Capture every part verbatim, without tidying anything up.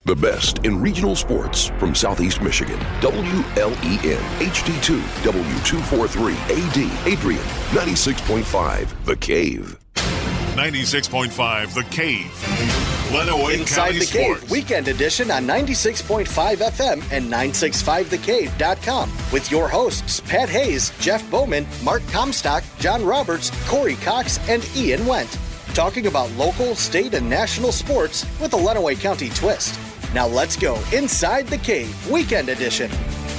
The best in regional sports from Southeast Michigan. W L E N H D two, W two forty-three A D, Adrian, ninety-six point five, The Cave. ninety-six point five, The Cave. Lenawee Inside County the Sports. Cave, Weekend Edition on ninety-six point five F M and nine sixty-five the cave dot com with your hosts, Pat Hayes, Jeff Bowman, Mark Comstock, John Roberts, Corey Cox, and Ian Wendt. Talking about local, state, and national sports with a Lenawee County twist. Now let's go Inside the Cave, Weekend Edition.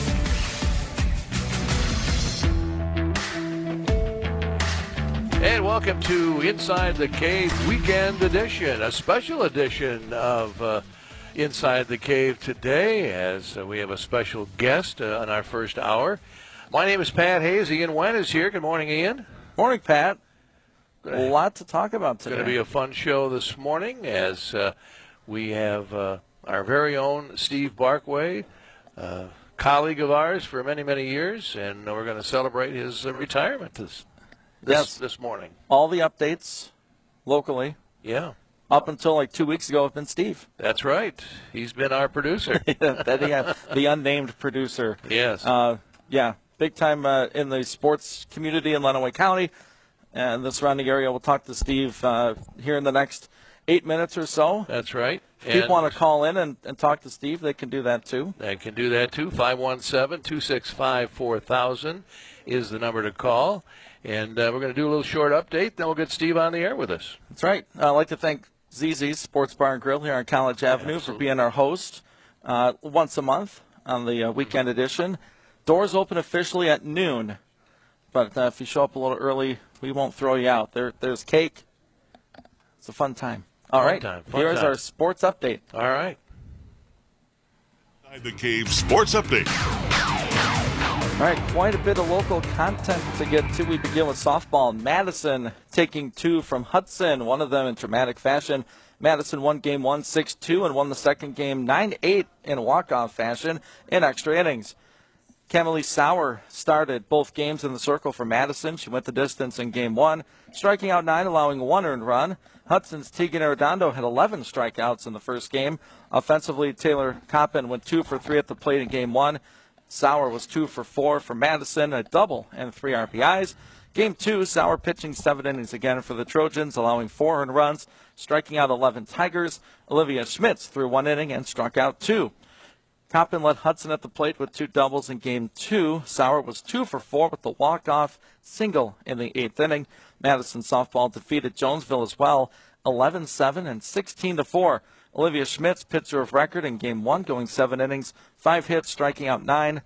And welcome to Inside the Cave Weekend Edition, a special edition of uh, Inside the Cave today, as uh, we have a special guest uh, on our first hour. My name is Pat Hayes. Ian Wendt is here. Good morning, Ian. Morning, Pat. A lot to talk about today. It's going to be a fun show this morning, as uh, we have uh, our very own Steve Barkway, uh, colleague of ours for many, many years, and we're going to celebrate his uh, retirement this This, yes. this morning. All the updates locally. Yeah. Up until like two weeks ago have been Steve. That's right. He's been our producer. that he had, the unnamed producer. Yes. Uh, yeah, big time uh, in the sports community in Lenawee County and the surrounding area. We'll talk to Steve uh, here in the next eight minutes or so. That's right. If people want to call in and, and talk to Steve, they can do that too. They can do that too. five one seven, two six five, four thousand is the number to call. And uh, we're going to do a little short update, then we'll get Steve on the air with us. That's right. I'd like to thank Z Z's Sports Bar and Grill here on College Avenue Absolutely. for being our host uh, once a month on the uh, weekend edition. Doors open officially at noon, but uh, if you show up a little early, we won't throw you out. There, There's cake. It's a fun time. All Fun right, time, fun here's time. our sports update. All right. Inside the Cave Sports Update. All right, quite a bit of local content to get to. We begin with softball. Madison taking two from Hudson, one of them in dramatic fashion. Madison won game one six two and won the second game nine eight in walk-off fashion in extra innings. Camille Sauer started both games in the circle for Madison. She went the distance in game one, striking out nine, allowing one earned run. Hudson's Tegan Arredondo had eleven strikeouts in the first game. Offensively, Taylor Coppin went two for three at the plate in game one. Sauer was two for four for Madison, a double and three R B Is. Game two, Sauer pitching seven innings again for the Trojans, allowing four earned runs, striking out eleven Tigers. Olivia Schmitz threw one inning and struck out two. Coppin led Hudson at the plate with two doubles in game two. Sauer was two for four with the walk-off single in the eighth inning. Madison softball defeated Jonesville as well, eleven seven and sixteen to four. Olivia Schmitz, pitcher of record in game one, going seven innings, five hits, striking out nine.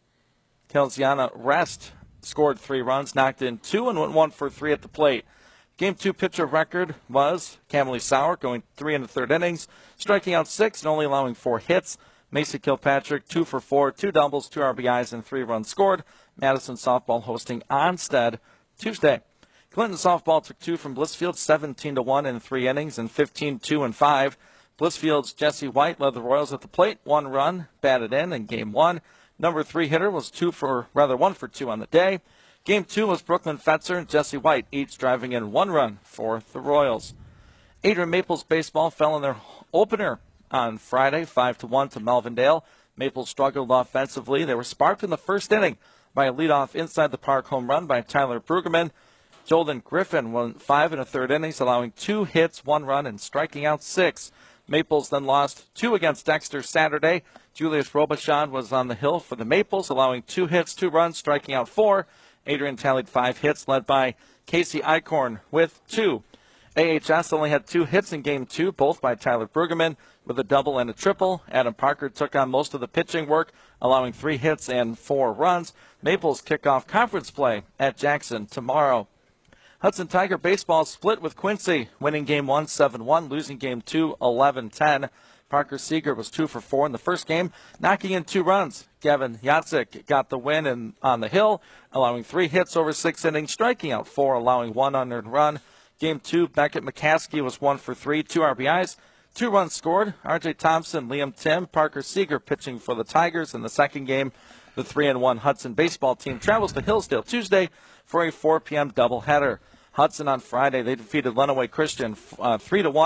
Kelsiana Rest scored three runs, knocked in two, and went one for three at the plate. Game two pitcher of record was Camille Sauer, going three and a third innings, striking out six and only allowing four hits. Macy Kilpatrick, two for four, two doubles, two R B Is, and three runs scored. Madison softball hosting Onstead Tuesday. Clinton softball took two from Blissfield, seventeen to one in three innings, and fifteen two and five. Blissfield's Jesse White led the Royals at the plate, one run batted in in game one. Number three hitter was two for, rather one for two on the day. Game two was Brooklyn Fetzer and Jesse White, each driving in one run for the Royals. Adrian Maples baseball fell in their opener on Friday, five to one to Melvindale. Maples struggled offensively. They were sparked in the first inning by a leadoff inside the park home run by Tyler Brueggemann. Jolden Griffin went five and a third innings, allowing two hits, one run, and striking out six. Maples then lost two against Dexter Saturday. Julius Robichaud was on the hill for the Maples, allowing two hits, two runs, striking out four. Adrian tallied five hits, led by Casey Eichhorn with two. A H S only had two hits in game two, both by Tyler Brueggemann, with a double and a triple. Adam Parker took on most of the pitching work, allowing three hits and four runs. Maples kick off conference play at Jackson tomorrow. Hudson Tiger baseball split with Quincy, winning game one seven one, losing game two eleven ten. Parker Seeger was two for four in the first game, knocking in two runs. Gavin Yatsik got the win in, on the hill, allowing three hits over six innings, striking out four, allowing one unearned run. Game two, Beckett McCaskey was one for three, two R B Is, two runs scored. R J Thompson, Liam Tim, Parker Seeger pitching for the Tigers in the second game. The three and one Hudson baseball team travels to Hillsdale Tuesday for a four p.m. doubleheader. Hudson on Friday, they defeated Lenawee Christian uh, three to one.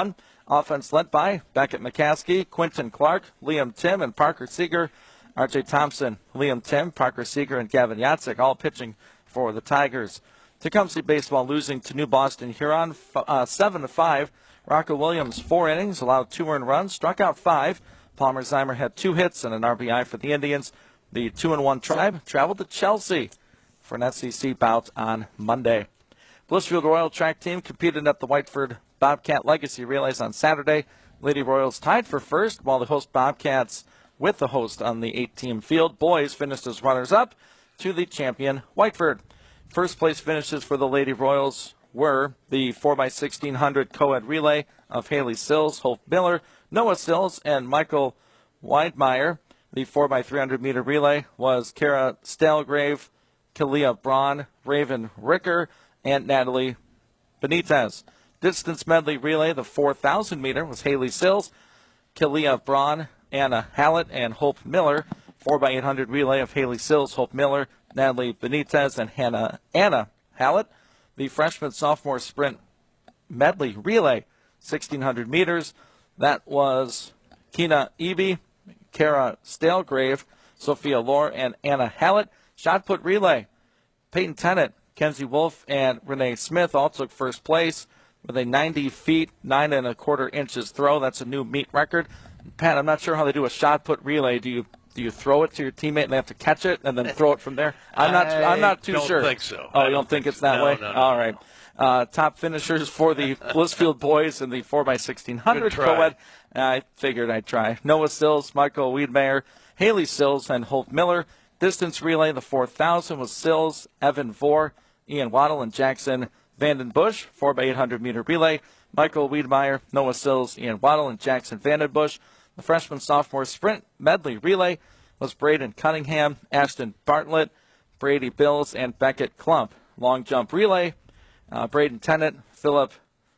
Offense led by Beckett McCaskey, Quinton Clark, Liam Tim, and Parker Seeger. R J Thompson, Liam Tim, Parker Seeger, and Gavin Yatsik all pitching for the Tigers. Tecumseh baseball losing to New Boston Huron uh, seven to five. Rocco Williams, four innings, allowed two earned runs, struck out five. Palmer Zeimer had two hits and an R B I for the Indians. The two and one Tribe traveled to Chelsea for an S E C bout on Monday. Blissfield Royal track team competed at the Whiteford Bobcat Legacy Relays on Saturday. Lady Royals tied for first, while the host Bobcats with the host on the eight-team field. Boys finished as runners-up to the champion Whiteford. First place finishes for the Lady Royals were the four by sixteen hundred co-ed relay of Haley Sills, Hope Miller, Noah Sills, and Michael Weidmeyer. The four by three hundred meter relay was Kara Stalgrave, Kalia Braun, Raven Ricker, and Natalie Benitez. Distance medley relay, the four thousand meter, was Haley Sills, Kalia Braun, Anna Hallett, and Hope Miller. four by eight hundred relay of Haley Sills, Hope Miller, Natalie Benitez, and Hannah Anna Hallett. The freshman-sophomore sprint medley relay, sixteen hundred meters. That was Kina Eby, Kara Stalgrave, Sophia Lohr, and Anna Hallett. Shot put relay, Peyton Tennant, Kenzie Wolf, and Renee Smith all took first place with a ninety feet, nine and a quarter inches throw. That's a new meet record. Pat, I'm not sure how they do a shot put relay. Do you do you throw it to your teammate and they have to catch it and then throw it from there? I'm not. I'm not too don't sure. Think so. Oh, I you don't, don't think, think it's so. that No, way? no, no, all no. right. Uh, top finishers for the Blissfield boys in the four by sixteen hundred Good try. co-ed. I figured I'd try. Noah Sills, Michael Weidmeyer, Haley Sills, and Hope Miller. Distance relay, the four thousand was Sills, Evan Vore, Ian Waddle, and Jackson Vandenbush. four by eight hundred meter relay, Michael Weidmeyer, Noah Sills, Ian Waddle, and Jackson Vandenbush. The freshman-sophomore sprint medley relay was Braden Cunningham, Ashton Bartlett, Brady Bills, and Beckett Klump. Long jump relay, uh, Braden Tennant, Philip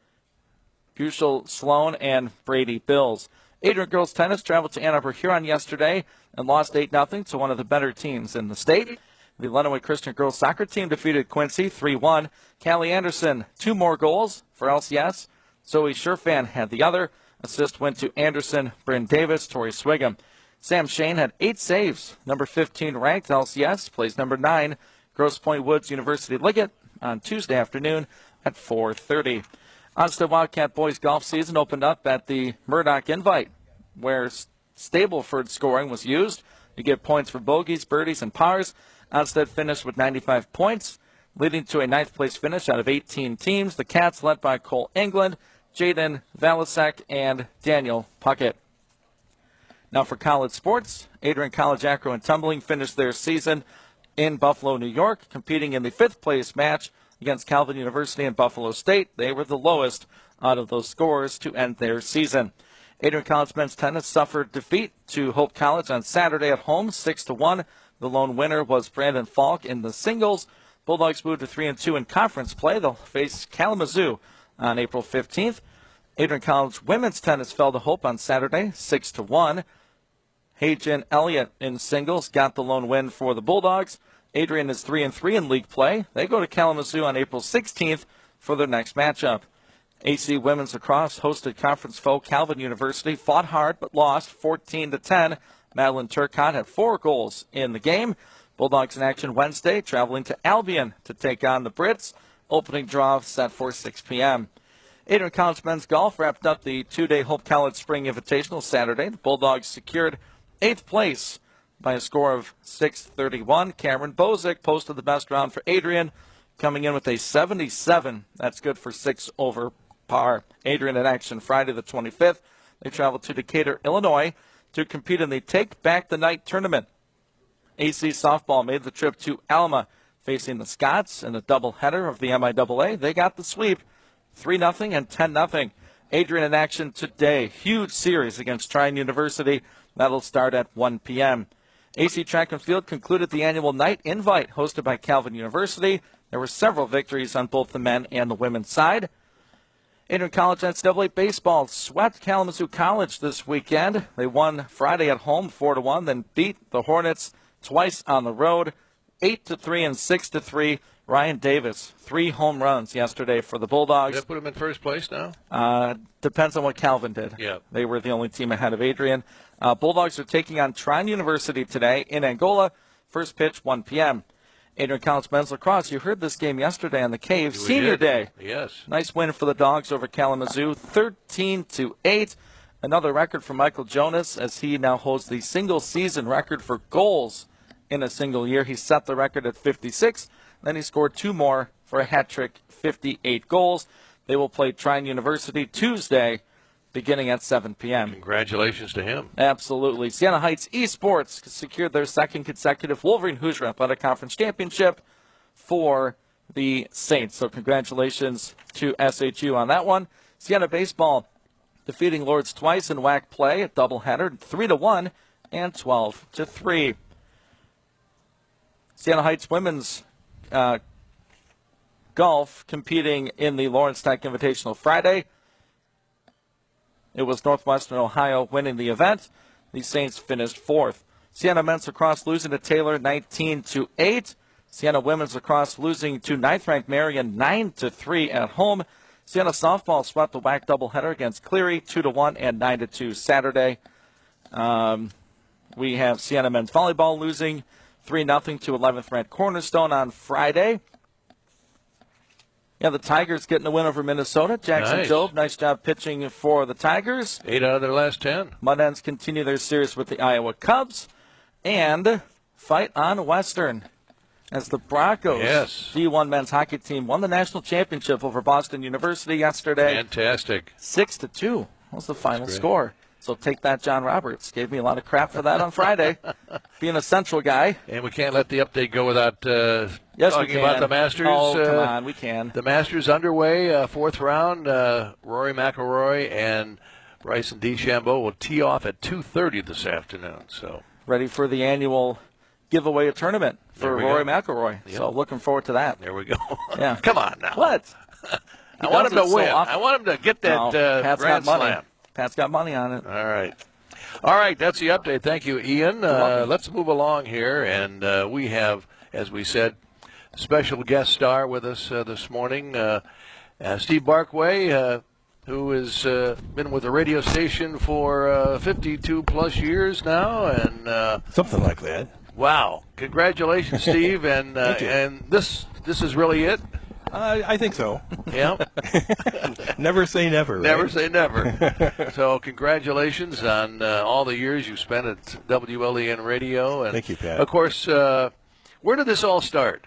Bushel Sloan, and Brady Bills. Adrian girls tennis traveled to Ann Arbor Huron yesterday and lost eight nothing to one of the better teams in the state. The Lenawee Christian girls soccer team defeated Quincy three one. Callie Anderson, two more goals for L C S. Zoe Sherfan had the other. Assist went to Anderson, Bryn Davis, Tori Swigum. Sam Shane had eight saves. Number fifteen ranked L C S plays number nine, Grosse Pointe Woods University Liggett on Tuesday afternoon at four thirty. Onstead Wildcat boys golf season opened up at the Murdoch Invite, where Stableford scoring was used. You get points for bogeys, birdies, and pars. Onstead finished with ninety-five points, leading to a ninth place finish out of eighteen teams. The Cats led by Cole England, Jaden Valasek, and Daniel Puckett. Now for college sports, Adrian College Acro and Tumbling finished their season in Buffalo, New York, competing in the fifth place match against Calvin University and Buffalo State. They were the lowest out of those scores to end their season. Adrian College men's tennis suffered defeat to Hope College on Saturday at home, six to one. The lone winner was Brandon Falk in the singles. Bulldogs moved to three and two in conference play. They'll face Kalamazoo on April fifteenth. Adrian College women's tennis fell to Hope on Saturday, six to one. Hajan Elliott in singles got the lone win for the Bulldogs. Adrian is three and three in league play. They go to Kalamazoo on April sixteenth for their next matchup. A C women's lacrosse hosted conference foe Calvin University, fought hard but lost fourteen to ten. Madeline Turcotte had four goals in the game. Bulldogs in action Wednesday, traveling to Albion to take on the Brits. Opening draw set for six p.m. Adrian College men's golf wrapped up the two-day Hope College Spring Invitational Saturday. The Bulldogs secured eighth place by a score of six thirty-one. Cameron Bozick posted the best round for Adrian, coming in with a seventy-seven. That's good for six over par. Adrian in action Friday the twenty-fifth. They travel to Decatur, Illinois to compete in the Take Back the Night tournament. A C softball made the trip to Alma, facing the Scots in a doubleheader of the M I A A. They got the sweep, three nothing and ten nothing. Adrian in action today. Huge series against Trine University. That'll start at one p.m. A C Track and Field concluded the annual night invite hosted by Calvin University. There were several victories on both the men and the women's side. Adrian College N C double A baseball swept Kalamazoo College this weekend. They won Friday at home four to one, then beat the Hornets twice on the road, eight to three and six to three Ryan Davis, three home runs yesterday for the Bulldogs. Did that put him in first place now? Uh, depends on what Calvin did. Yeah. They were the only team ahead of Adrian. Uh, Bulldogs are taking on Trine University today in Angola. First pitch, one p.m. Adrian College men's lacrosse. You heard this game yesterday on the Cave. We Senior did. Day. Yes. Nice win for the Dogs over Kalamazoo, thirteen to eight. Another record for Michael Jonas as he now holds the single-season record for goals in a single year. He set the record at fifty-six. Then he scored two more for a hat trick, fifty-eight goals. They will play Trine University Tuesday, beginning at seven p.m. Congratulations to him. Absolutely. Siena Heights Esports secured their second consecutive Wolverine Hoosier Athletic Conference Championship for the Saints. So congratulations to S H U on that one. Siena Baseball defeating Lords twice in W A C play, a doubleheader, three to one and twelve to three. Siena Heights Women's uh, Golf competing in the Lawrence Tech Invitational Friday. It was Northwestern Ohio winning the event. The Saints finished fourth. Siena Men's Lacrosse losing to Taylor nineteen to eight. Siena Women's Lacrosse losing to ninth-ranked Marion nine to three at home. Siena Softball swept the W A C doubleheader against Cleary two to one and nine to two Saturday. Um, we have Siena Men's Volleyball losing three nothing to eleventh-ranked Cornerstone on Friday. Yeah, the Tigers getting a win over Minnesota. Jackson Nice. Jobe, nice job pitching for the Tigers. Eight out of their last ten. Mud Hens continue their series with the Iowa Cubs. And fight on Western as the Broncos, Yes. D one men's hockey team, won the national championship over Boston University yesterday. Fantastic. Six to two was the final great. score. So take that, John Roberts. Gave me a lot of crap for that on Friday, being a Central guy. And we can't let the update go without uh, Yes, we talking can. about the Masters. Oh, come uh, on, we can. The Masters underway, uh, fourth round. Uh, Rory McIlroy and Bryson DeChambeau will tee off at two thirty this afternoon. So Ready for the annual giveaway tournament There for we Rory go. McIlroy. Yep. So looking forward to that. there we go. Yeah. Come on now. What? I want him does to it so win. often. I want him to get that No, uh, Pat's Grand got money. Slam. Pat's got money on it. All right. All right, that's the update. Thank you, Ian. Uh, welcome. let's move along here, and uh, we have, as we said, special guest star with us uh, this morning, uh, uh, Steve Barkway, uh, who has uh, been with the radio station for uh, fifty-two plus years now, and uh, Something like that. wow, congratulations, Steve, and uh, Thank you. and this this is really it. Uh, I think so. Yeah. Never say never. Never right? say never. So congratulations on uh, all the years you spent at W L E N Radio. And Thank you, Pat. Of course, uh, where did this all start?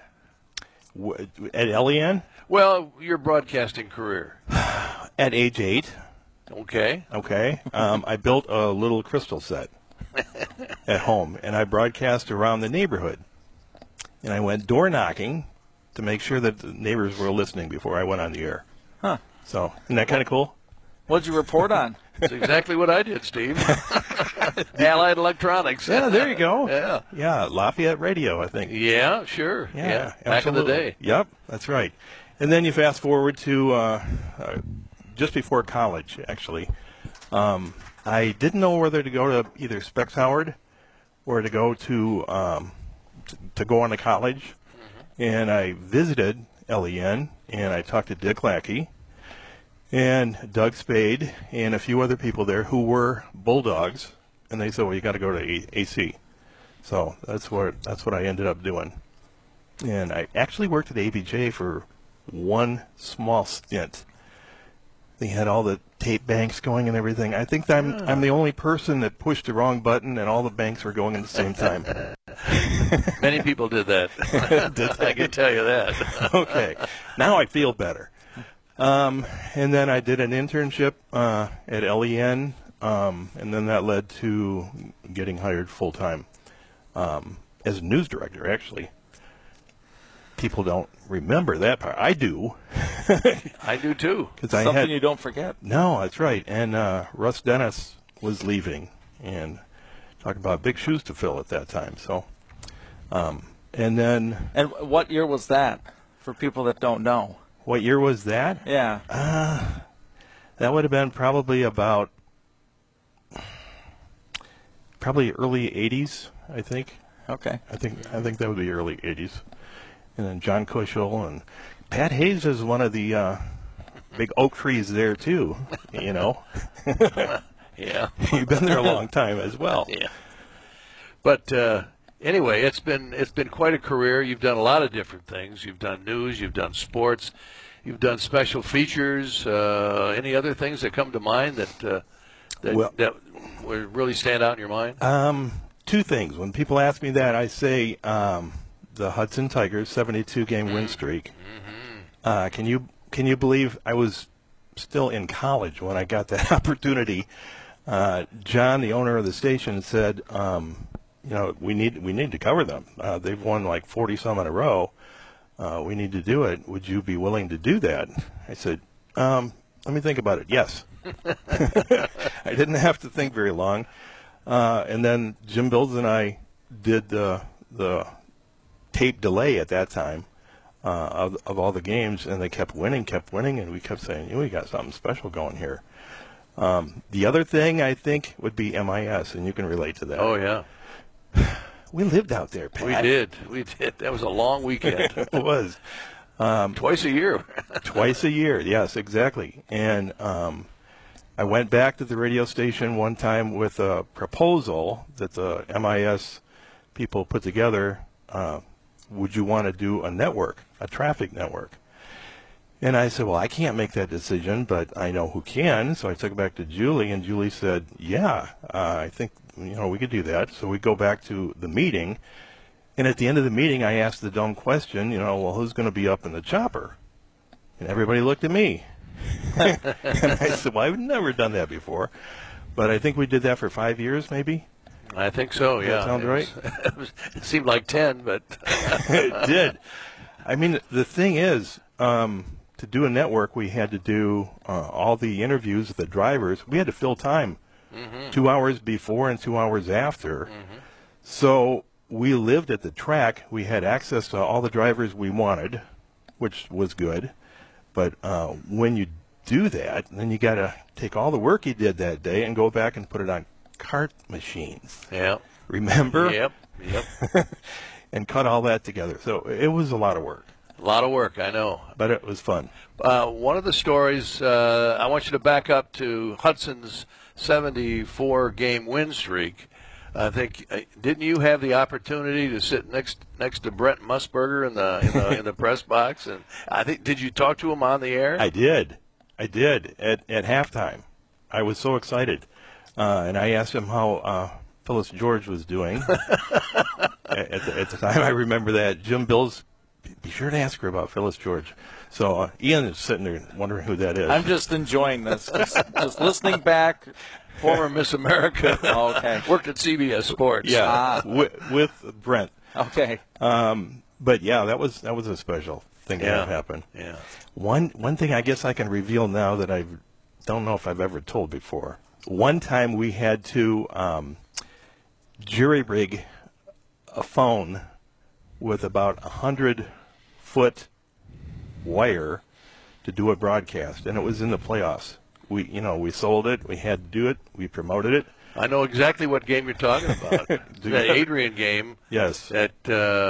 W- At L E N, Well, your broadcasting career. at age eight, Okay. okay, um, I built a little crystal set at home, and I broadcast around the neighborhood. And I went door knocking to make sure that the neighbors were listening before I went on the air. Huh. So, isn't that kind of cool? What'd you report on? That's exactly what I did, Steve. Allied Electronics. Yeah, there you go. Yeah. Yeah, Lafayette Radio, I think. Yeah, sure. Yeah, Back in the absolutely. day. Yep, that's right. And then you fast forward to uh, uh, just before college, actually. Um, I didn't know whether to go to either Specs Howard or to go to um, t- to go on to college. Mm-hmm. And I visited L E N, and I talked to Dick Lackey and Doug Spade and a few other people there who were Bulldogs. And they said, well, you got to go to A- AC. So that's what that's what I ended up doing. And I actually worked at A B J for one small stint. They had all the tape banks going and everything. I think I'm I'm the only person that pushed the wrong button and all the banks were going at the same time. Many people did that. I can tell you that. Okay. Now I feel better. Um, and then I did an internship uh, at L E N, um, and then that led to getting hired full-time um, as a news director, actually. People don't remember that part. I do. I do too. Because I Something had you don't forget. no, that's right. And uh, Russ Dennis was leaving, and talking about big shoes to fill at that time. So, um, and then And what year was that for people that don't know? what year was that? Yeah. That would have been probably about probably early eighties. I think. Okay. I think I think that would be early eighties. and then John Cushel, and Pat Hayes is one of the uh, big oak trees there too. You know, yeah, you've been there a long time as well. Yeah, but uh, anyway, it's been it's been quite a career. You've done a lot of different things. You've done news. You've done sports. You've done special features. Uh, any other things that come to mind that uh, that, well, that would really stand out in your mind? Um, two things. When people ask me that, I say um, the Hudson Tigers seventy-two game win streak. Mm-hmm. Uh, can you can you believe I was still in college when I got that opportunity? Uh, John, the owner of the station, said, um, "You know, we need we need to cover them. Uh, they've won like forty some in a row. Uh, we need to do it. Would you be willing to do that?" I said, um, "Let me think about it." Yes. I didn't have to think very long. Uh, and then Jim Bills and I did the the tape delay at that time uh, of, of all the games, and they kept winning, kept winning, and we kept saying, "We got something special going here." Um, the other thing I think would be M I S, and you can relate to that. Oh yeah, we lived out there, Pat. we did, we did. That was a long weekend. It was um, twice a year. Twice a year, yes, exactly. And um, I went back to the radio station one time with a proposal that the M I S people put together. Uh, would you want to do a network, a traffic network? And I said, well, I can't make that decision, but I know who can. So I took it back to Julie, and Julie said, yeah, uh, I think you know we could do that. So we go back to the meeting, and at the end of the meeting, I asked the dumb question, you know, well, who's going to be up in the chopper? And everybody looked at me. And I said, well, I've never done that before. But I think we did that for five years, maybe. I think so, Does yeah. that sound it right? Was, it, was, it seemed like ten, but... It did. I mean, the thing is, um, to do a network, we had to do uh, all the interviews with the drivers. We had to fill time, mm-hmm. two hours before and two hours after. Mm-hmm. So we lived at the track. We had access to all the drivers we wanted, which was good. But uh, when you do that, then you got to take all the work you did that day and go back and put it on cart machines. Yeah. Remember? Yep. Yep. And cut all that together. So it was a lot of work. A lot of work, I know. But it was fun. Uh, one of the stories, uh, I want you to back up to Hudson's seventy-four game win streak. I think uh, didn't you have the opportunity to sit next next to Brent Musburger in the in the, in the press box? And I think did you talk to him on the air? I did, I did at at halftime. I was so excited, uh, and I asked him how uh, Phyllis George was doing. at, the, at the time, I remember that Jim Bills. Be sure to ask her about Phyllis George. So uh, Ian is sitting there wondering who that is. I'm just enjoying this, just, just listening back. Former Miss America. Oh, okay. Worked at C B S Sports. Yeah, Ah. with, with Brent. Okay. Um, but yeah, that was that was a special thing Yeah. that happened. Yeah. One one thing I guess I can reveal now that I don't know if I've ever told before. One time we had to um, jury rig a phone with about a hundred foot wire to do a broadcast, and it was in the playoffs. We, you know, we sold it. We had to do it. We promoted it. I know exactly what game you're talking about. Do That you? Adrian game. Yes. That uh,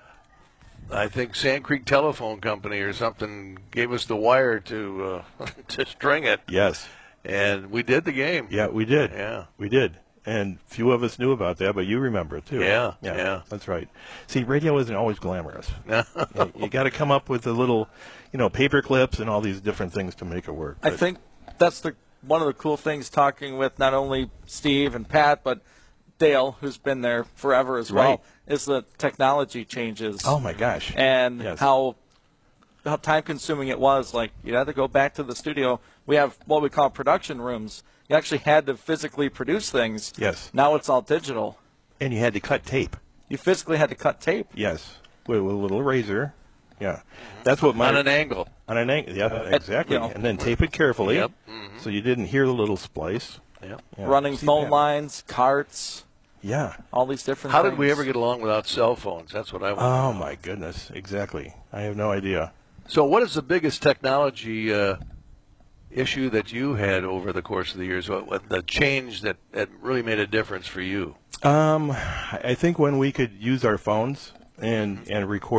I think Sand Creek Telephone Company or something gave us the wire to uh, to string it, Yes. and we did the game. Yeah, we did. Yeah. We did. And few of us knew about that, but you remember it too. Yeah, yeah. That's right. See, radio isn't always glamorous. you you got to come up with the little, you know, paper clips and all these different things to make it work. I But- think that's the one of the cool things talking with not only Steve and Pat, but Dale, who's been there forever as well, Right. is the technology changes. Oh my gosh. And Yes. how how time consuming it was. Like you had to go back to the studio. We have what we call production rooms. You actually had to physically produce things. Yes. Now it's all digital. And you had to cut tape. You physically had to cut tape. Yes. With, with a little razor. Yeah. That's what my On an angle. on an angle. Yeah, exactly. you know. And then tape it carefully, Yep. so you didn't hear the little splice. Yep. Yeah. Running See phone that? lines, carts, Yeah. all these different How things. did we ever get along without cell phones? That's what I want. Oh my goodness. Exactly. I have no idea. So what is the biggest technology uh, issue that you had over the course of the years? What, what the change that, that really made a difference for you? Um, I think when we could use our phones and and record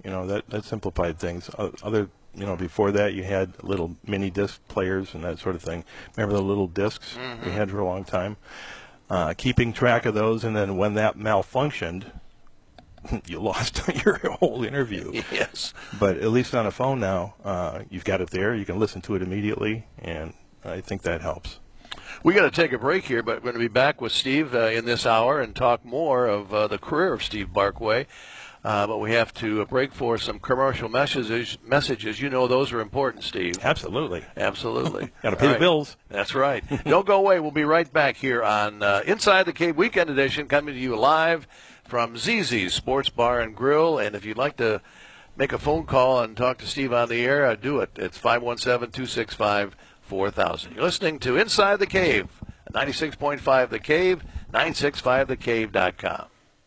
You know, that, that simplified things. Other, you know, before that you had little mini disc players and that sort of thing. Remember the little discs mm-hmm. we had for a long time? Uh, keeping track of those, and then when that malfunctioned, you lost your whole interview. Yes. But at least on a phone now, uh, you've got it there. You can listen to it immediately, and I think that helps. We got to take a break here, but we're going to be back with Steve uh, in this hour and talk more of uh, the career of Steve Barkway. Uh, but we have to break for some commercial messages. Messages, you know, those are important, Steve. Absolutely, absolutely. Got to pay right. the bills. That's right. Don't go away. We'll be right back here on uh, Inside the Cave Weekend Edition, coming to you live from Z Z's Sports Bar and Grill. And if you'd like to make a phone call and talk to Steve on the air, uh, do it. It's five one seven, two six five, four thousand. You're listening to Inside the Cave, ninety-six point five The Cave, nine six five the cave dot com.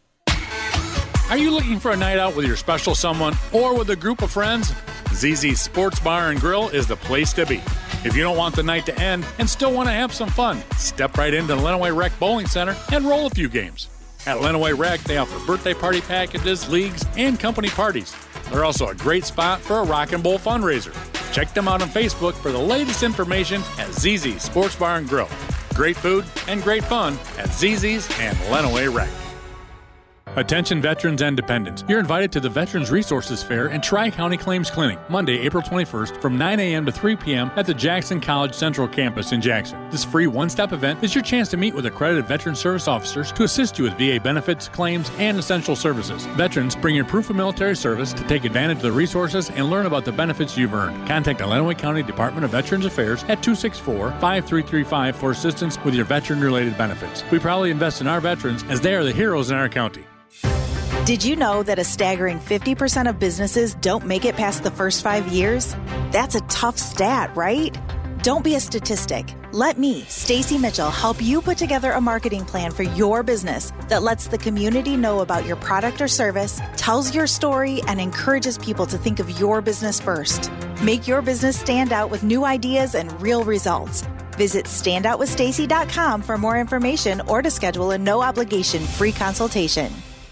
Are you looking for a night out with your special someone or with a group of friends? Z Z's Sports Bar and Grill is the place to be. If you don't want the night to end and still want to have some fun, step right into the Lenawee Rec Bowling Center and roll a few games. At Lenawee Rec, they offer birthday party packages, leagues, and company parties. They're also a great spot for a rock and bowl fundraiser. Check them out on Facebook for the latest information at Z Z's Sports Bar and Grill. Great food and great fun at Z Z's and Lenawee Rec. Attention veterans and dependents. You're invited to the Veterans Resources Fair and Tri-County Claims Clinic, Monday, April twenty-first, from nine a.m. to three p.m. at the Jackson College Central Campus in Jackson. This free one-step event is your chance to meet with accredited Veteran Service Officers to assist you with V A benefits, claims, and essential services. Veterans, bring your proof of military service to take advantage of the resources and learn about the benefits you've earned. Contact the Lenawee County Department of Veterans Affairs at two six four, five three three five for assistance with your veteran-related benefits. We proudly invest in our veterans as they are the heroes in our county. Did you know that a staggering fifty percent of businesses don't make it past the first five years? That's a tough stat, right? Don't be a statistic. Let me, Stacy Mitchell, help you put together a marketing plan for your business that lets the community know about your product or service, tells your story, and encourages people to think of your business first. Make your business stand out with new ideas and real results. Visit stand out with stacy dot com for more information or to schedule a no-obligation free consultation.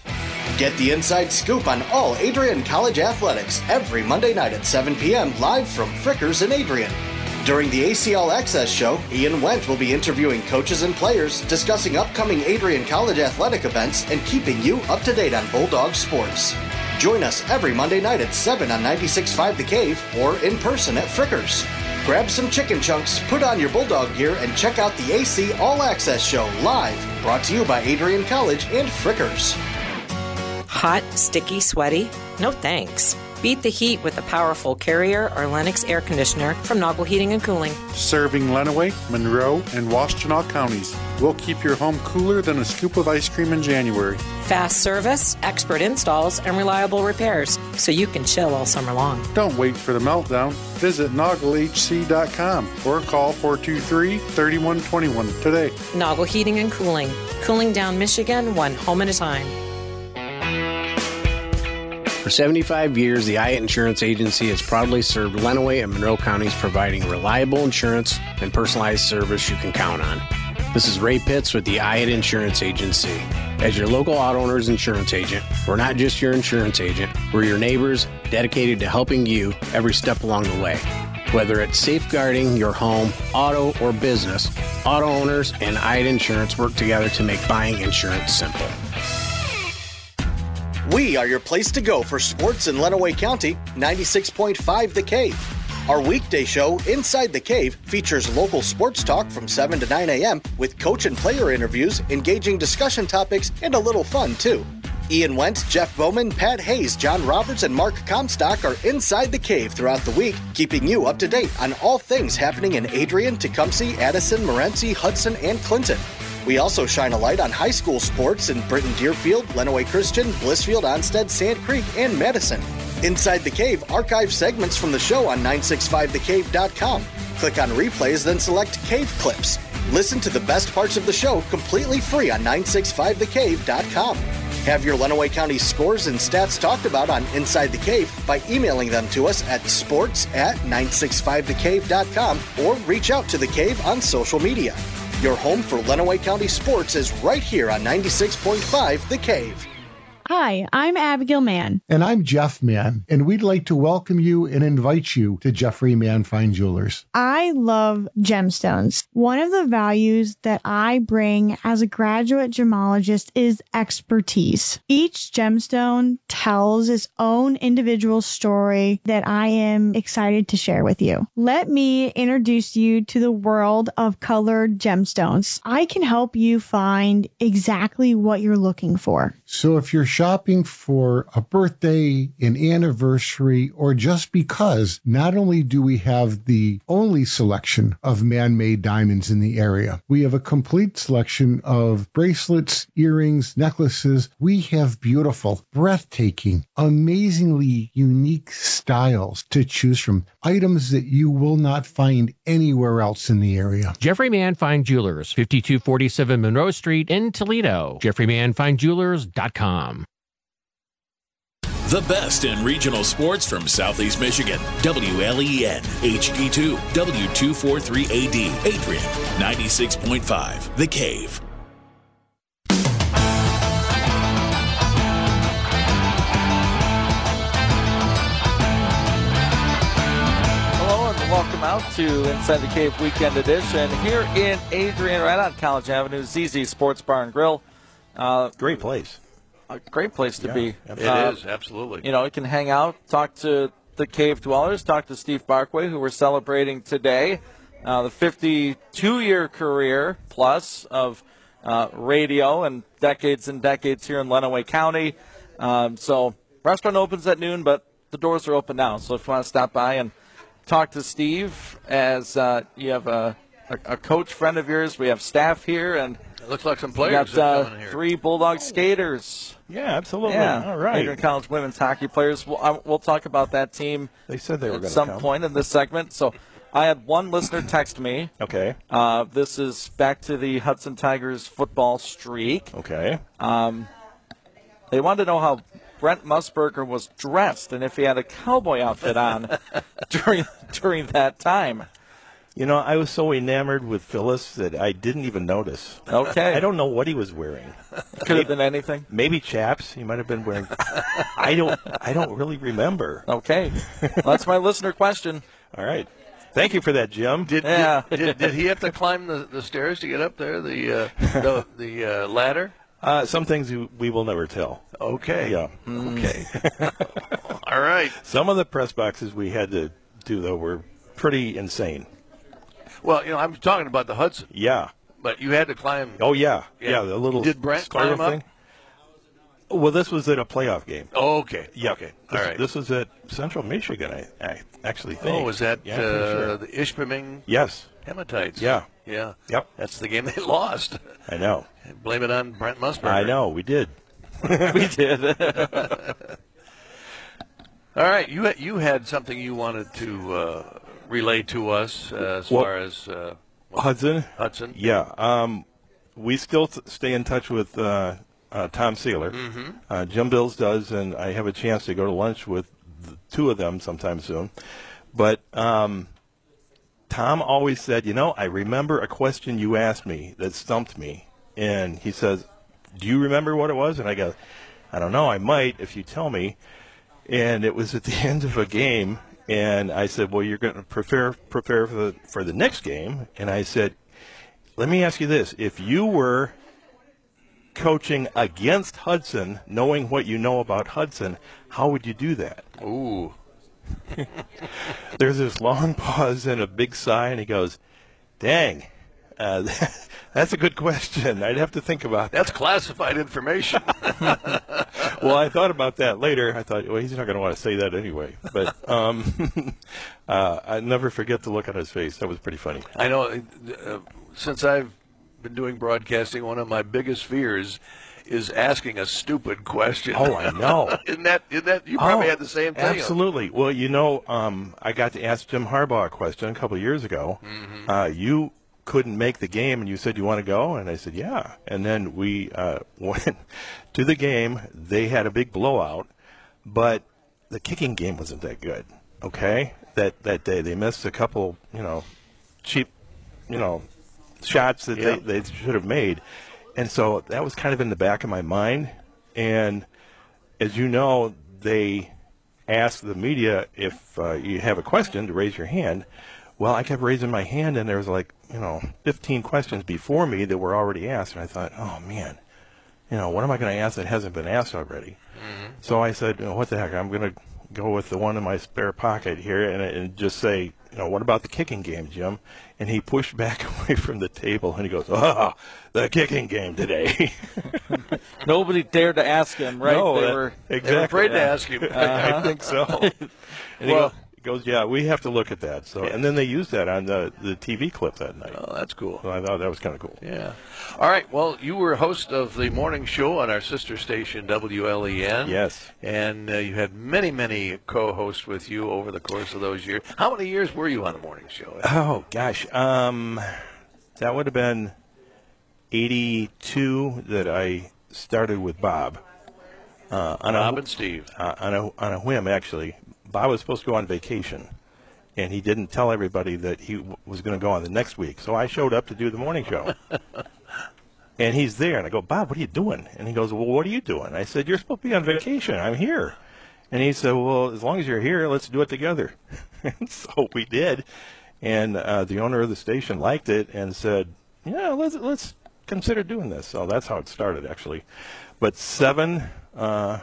Get the inside scoop on all Adrian College athletics every Monday night at seven p.m. live from Frickers in Adrian. During the A C L Access Show, Ian Wendt will be interviewing coaches and players, discussing upcoming Adrian College athletic events, and keeping you up to date on Bulldog sports. Join us every Monday night at seven on ninety-six point five The Cave or in person at Frickers. Grab some chicken chunks, put on your Bulldog gear, and check out the A C All Access Show live, brought to you by Adrian College and Frickers. Hot, sticky, sweaty? No thanks. Beat the heat with a powerful Carrier or Lennox air conditioner from Noggle Heating and Cooling. Serving Lenawee, Monroe, and Washtenaw counties. We'll keep your home cooler than a scoop of ice cream in January. Fast service, expert installs, and reliable repairs, so you can chill all summer long. Don't wait for the meltdown. Visit noggle h c dot com or call four two three, three one two one today. Noggle Heating and Cooling. Cooling down Michigan one home at a time. For seventy-five years, the Hyatt Insurance Agency has proudly served Lenawee and Monroe counties, providing reliable insurance and personalized service you can count on. This is Ray Pitts with the Hyatt Insurance Agency. As your local auto owner's insurance agent, we're not just your insurance agent, we're your neighbors dedicated to helping you every step along the way. Whether it's safeguarding your home, auto, or business, auto owners and Hyatt Insurance work together to make buying insurance simple. We are your place to go for sports in Lenawee County, ninety-six point five The Cave. Our weekday show, Inside the Cave, features local sports talk from seven to nine a.m. with coach and player interviews, engaging discussion topics, and a little fun, too. Ian Wendt, Jeff Bowman, Pat Hayes, John Roberts, and Mark Comstock are inside the cave throughout the week, keeping you up to date on all things happening in Adrian, Tecumseh, Addison, Morenci, Hudson, and Clinton. We also shine a light on high school sports in Britton Deerfield, Lenawee Christian, Blissfield, Onstead, Sand Creek, and Madison. Inside the Cave, archive segments from the show on nine six five the cave dot com. Click on replays, then select Cave Clips. Listen to the best parts of the show completely free on nine six five the cave dot com. Have your Lenawee County scores and stats talked about on Inside the Cave by emailing them to us at sports at nine six five the cave dot com or reach out to the Cave on social media. Your home for Lenawee County sports is right here on ninety-six point five The Cave. Hi, I'm Abigail Mann. And I'm Jeff Mann, and we'd like to welcome you and invite you to Jeffrey Mann Fine Jewelers. I love gemstones. One of the values that I bring as a graduate gemologist is expertise. Each gemstone tells its own individual story that I am excited to share with you. Let me introduce you to the world of colored gemstones. I can help you find exactly what you're looking for. So if you're shopping for a birthday, an anniversary, or just because, not only do we have the only selection of man-made diamonds in the area, we have a complete selection of bracelets, earrings, necklaces. We have beautiful, breathtaking, amazingly unique styles to choose from, items that you will not find anywhere else in the area. Jeffrey Mann Fine Jewelers, fifty-two forty-seven Monroe Street in Toledo. jeffrey mann fine jewelers dot com. The best in regional sports from Southeast Michigan. W L E N, H D two, W two forty-three A D, Adrian, ninety-six point five, The Cave. Hello and welcome out to Inside the Cave Weekend Edition here in Adrian, right on College Avenue, Z Z Sports Bar and Grill. Uh, Great place. A great place to yeah, be. It uh, is, absolutely. You know, you can hang out, talk to the cave dwellers, talk to Steve Barkway, who we're celebrating today. Uh, the fifty-two-year career plus of uh, radio and decades and decades here in Lenawee County. Um, so restaurant opens at noon, but the doors are open now. So if you want to stop by and talk to Steve, as uh, you have a, a, a coach friend of yours, we have staff here, and it looks like some we players got uh, are coming here. three Bulldog skaters. Yeah, absolutely. Yeah, All right. Adrian College women's hockey players. We'll, I, we'll talk about that team. They said they were at going to some come. point in this segment. So I had one listener text me. Okay. Uh, this is back to the Hudson Tigers football streak. Okay. Um, they wanted to know how Brent Musburger was dressed and if he had a cowboy outfit on during during that time. You know, I was so enamored with Phyllis that I didn't even notice. Okay. I don't know what he was wearing. Could have been anything. Maybe chaps. He might have been wearing. I don't. I don't really remember. Okay. Well, that's my listener question. All right. Thank you for that, Jim. Did Yeah. did, did, did he have to climb the, the stairs to get up there? The uh, the, the uh, ladder? Uh, some things we- we will never tell. Okay. Yeah. Okay. All right. Some of the press boxes we had to do though were pretty insane. Well, you know, I'm talking about the Hudson, Yeah. but you had to climb. Oh yeah. Yeah. Yeah. the little Did Brent spiral climb up? thing. Well, this was at a playoff game. Oh, okay. Yeah. Okay. This, All right. This was at Central Michigan. I, I actually think. Oh, was that Yeah, I'm pretty uh, sure. the Ishpeming Yes. Hematites? Yeah. Yeah. Yep. That's the game they lost. I know. Blame it on Brent Musburger. I know. We did. We did. All right. You had, you had something you wanted to uh, relay to us uh, as Well, far as uh, what- Hudson. Hudson. Yeah. Um, we still t- stay in touch with uh, uh, Tom Sealer. Mm-hmm. Uh, Jim Bills does, and I have a chance to go to lunch with the two of them sometime soon. But um, Tom always said, you know, I remember a question you asked me that stumped me. And he says, do you remember what it was? And I go, I don't know. I might if you tell me. And it was at the end of a game. And I said, well, you're going to prepare prepare for the, for the next game. And I said, let me ask you this. If you were coaching against Hudson, knowing what you know about Hudson, how would you do that? Ooh. There's this long pause and a big sigh, and he goes, dang, uh, that's a good question. I'd have to think about that. That's classified information. Well, I thought about that later. I thought, well, he's not going to want to say that anyway. But um, uh, I never forget the look on his face. That was pretty funny. I know. Uh, since I've been doing broadcasting, one of my biggest fears is asking a stupid question. Oh, I know. isn't that? Isn't that? You probably Oh, had the same thing. Absolutely. Well, you know, um, I got to ask Jim Harbaugh a question a couple of years ago. Mm-hmm. Uh, you couldn't make the game, and you said you want to go, and I said yeah. And then we uh, went to the game. They had a big blowout, but the kicking game wasn't that good. Okay, that that day they missed a couple, you know, cheap, you know, shots that Yeah. they, they should have made, and so that was kind of in the back of my mind. And as you know, they ask the media if uh, you have a question to raise your hand. Well, I kept raising my hand, and there was like, you know, fifteen questions before me that were already asked. And I thought, oh, man, you know, what am I going to ask that hasn't been asked already? Mm-hmm. So I said, you know, what the heck, I'm going to go with the one in my spare pocket here and, and just say, you know, what about the kicking game, Jim? And he pushed back away from the table, and he goes, oh, the kicking game today. Nobody dared to ask him, right? No, they, that, were, exactly. they were afraid to ask him. Uh-huh. I think so. And well, he goes, goes, yeah, we have to look at that. So, and then they used that on the, the T V clip that night. Oh, that's cool. So I thought that was kind of cool. Yeah. All right. Well, you were host of the morning show on our sister station, W L E N. Yes. And uh, you had many, many co-hosts with you over the course of those years. How many years were you on a morning show? Oh, gosh. Um, that would have been eighty-two that I started with Bob. Uh, on Bob a, and Steve. Uh, on, a, on a whim, actually. Bob was supposed to go on vacation, and he didn't tell everybody that he w- was going to go on the next week. So I showed up to do the morning show. And he's there, and I go, Bob, what are you doing? And he goes, well, what are you doing? I said, you're supposed to be on vacation. I'm here. And he said, well, as long as you're here, let's do it together. And so we did. And uh, the owner of the station liked it and said, yeah, let's let's consider doing this. So that's how it started, actually. But seven uh,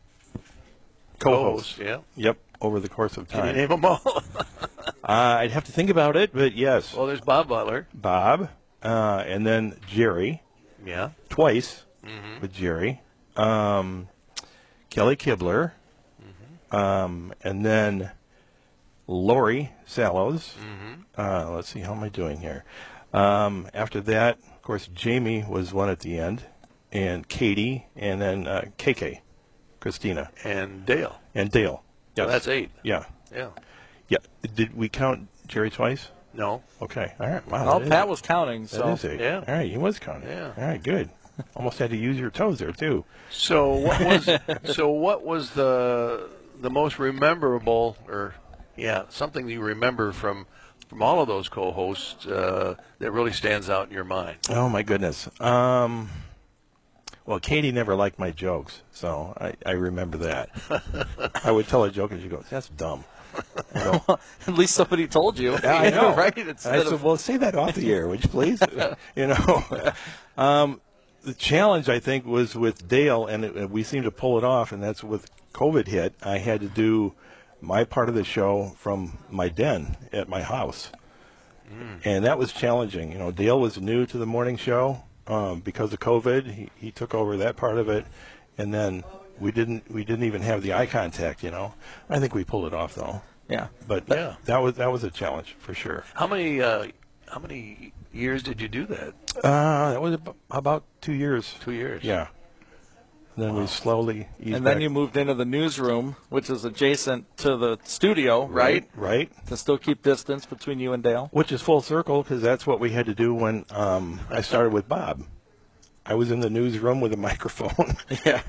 co-hosts. Co-hosts, yeah. Yep, over the course of time. Can you name them all? uh, I'd have to think about it, but yes. Well, there's Bob Butler. Bob, uh, and then Jerry. Yeah. Twice mm-hmm. with Jerry. Um, Kelly Kibler. Mm-hmm. Um, and then Lori Sallows. Mm-hmm. Uh, let's see, how am I doing here? Um, after that, of course, Jamie was one at the end, and Katie, and then uh, K K, Christina. And Dale. And Dale. Yes. So that's eight. Yeah. Yeah. Yeah. Did we count Jerry twice? No. Okay. All right. Wow. Well, that Pat is, was counting. So. That is eight. Yeah. All right. He was counting. Yeah. All right. Good. Almost had to use your toes there too. So what was so what was the the most memorable, or yeah, something you remember from from all of those co-hosts uh, that really stands out in your mind? Oh my goodness. Um, well, Katie never liked my jokes, so I, I remember that. I would tell a joke and she goes, "That's dumb." Go, at least somebody told you. Yeah, I know, right? Instead I said, "Well, say that off the air, would you please?" You know. Um, the challenge, I think, was with Dale, and it, we seemed to pull it off, and that's with COVID hit. I had to do my part of the show from my den at my house. Mm. And that was challenging. You know, Dale was new to the morning show um, because of COVID. He, he took over that part of it, and then we didn't we didn't even have the eye contact. You know, I think we pulled it off though. Yeah, but yeah. That, that was that was a challenge for sure. How many uh, how many years did you do that? Uh, that was about two years. Two years. Yeah. And then wow. we slowly eased And then back. you moved into the newsroom, which is adjacent to the studio, right? Right. right. To still keep distance between you and Dale. Which is full circle, because that's what we had to do when um, I started with Bob. I was in the newsroom with a microphone. Yeah.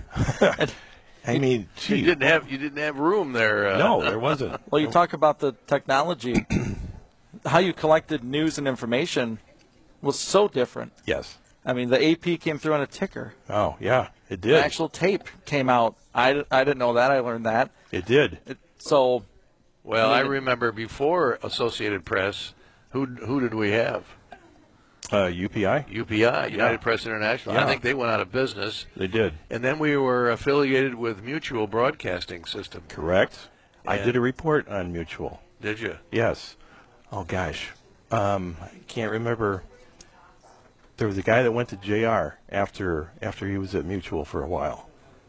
I mean, gee. you didn't have you didn't have room there. Uh, no, there wasn't. Well, you talk about the technology. How you collected news and information was so different. Yes. I mean, the A P came through on a ticker. Oh, yeah, it did. The actual tape came out. I, I didn't know that. I learned that. It did. It, so, well, I, I mean, remember before Associated Press, who who did we have? Uh, U P I. U P I, United yeah. Press International. Yeah. I think they went out of business. They did. And then we were affiliated with Mutual Broadcasting System. Correct. And I did a report on Mutual. Did you? Yes. Oh, gosh. Um, I can't remember. There was a guy that went to J R after after he was at Mutual for a while.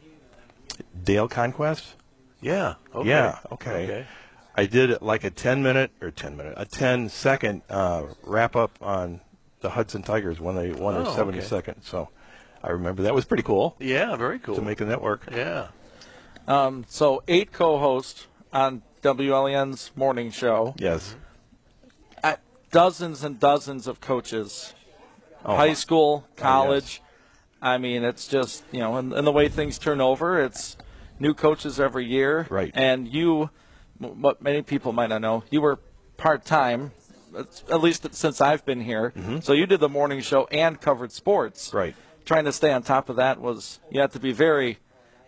Dale Conquest? Yeah. Okay. Yeah, okay. okay. I did like a ten minute or ten minute, a ten second uh, wrap up on the Hudson Tigers when they won their oh, seventy-second. Okay. So I remember that was pretty cool. Yeah, very cool. To make a network. Yeah. Um, so eight co-hosts on W L E N's morning show. Yes. At dozens and dozens of coaches. Oh. High school, college. Oh, yes. I mean, it's just, you know, and, and the way things turn over, it's new coaches every year. Right. And you, what many people might not know, you were part-time, at least since I've been here. Mm-hmm. So you did the morning show and covered sports. Right. Trying to stay on top of that was, you had to be very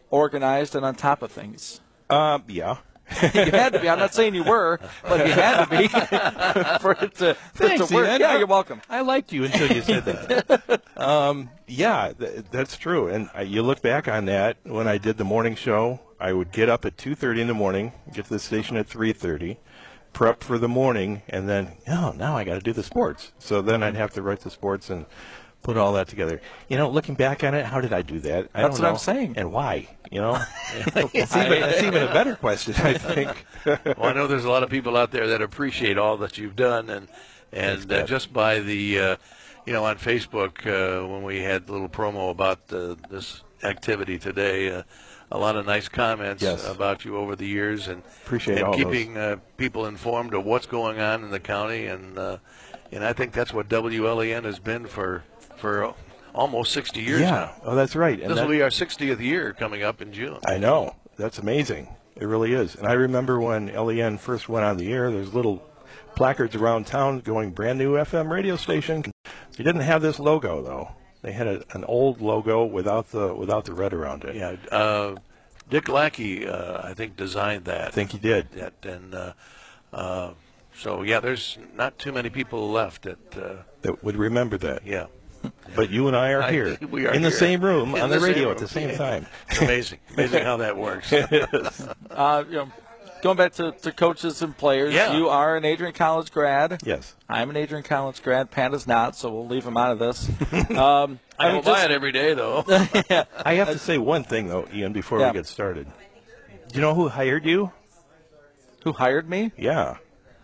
organized and on top of things. Um, yeah. You had to be. I'm not saying you were, but you had to be for it to, for it Thanks, to work. Ian. Yeah, you're welcome. I liked you until you said that. um, yeah, th- that's true. And I, you look back on that, when I did the morning show, I would get up at two thirty in the morning, get to the station at three thirty, prep for the morning, and then, oh, now I got to do the sports. So then I'd have to write the sports and put all that together. You know, looking back on it, how did I do that? I That's don't what know. I'm saying. And why? You know, it's even, it's even a better question, I think. Well, I know there's a lot of people out there that appreciate all that you've done, and and uh, just by the, uh, you know, on Facebook uh, when we had a little promo about uh, this activity today, uh, a lot of nice comments Yes. about you over the years, and Appreciate and all keeping uh, people informed of what's going on in the county, and uh, and I think that's what W L E N has been for for almost sixty years yeah. now. Oh, that's right. And This that, will be our sixtieth year coming up in June. I know. That's amazing. It really is. And I remember when L E N first went on the air, there's little placards around town going brand new F M radio station. They didn't have this logo, though. They had a, an old logo without the without the red around it. Yeah, uh, Dick Lackey, uh, I think, designed that. I think he did. That, and uh, uh, so, yeah, there's not too many people left that. Uh, That would remember that. yeah. But you and I are I- here we are in the here. same room In on the the same radio room. at the same time. It's amazing. Amazing how that works. Uh, you know, going back to, to coaches and players, Yeah. you are an Adrian College grad. Yes. I'm an Adrian College grad. Pat is not, so we'll leave him out of this. Um, I mean, don't buy just- it every day, though. yeah. I have to say one thing, though, Ian, before Yeah. we get started. Do you know who hired you? Who hired me? Yeah.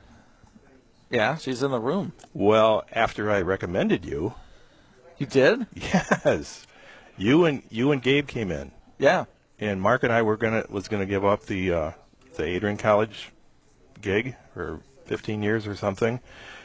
Yeah, she's in the room. Well, after I recommended you. You did? Yes. You and you and Gabe came in. Yeah. And Mark and I were gonna was gonna give up the uh, the Adrian College gig for fifteen years or something.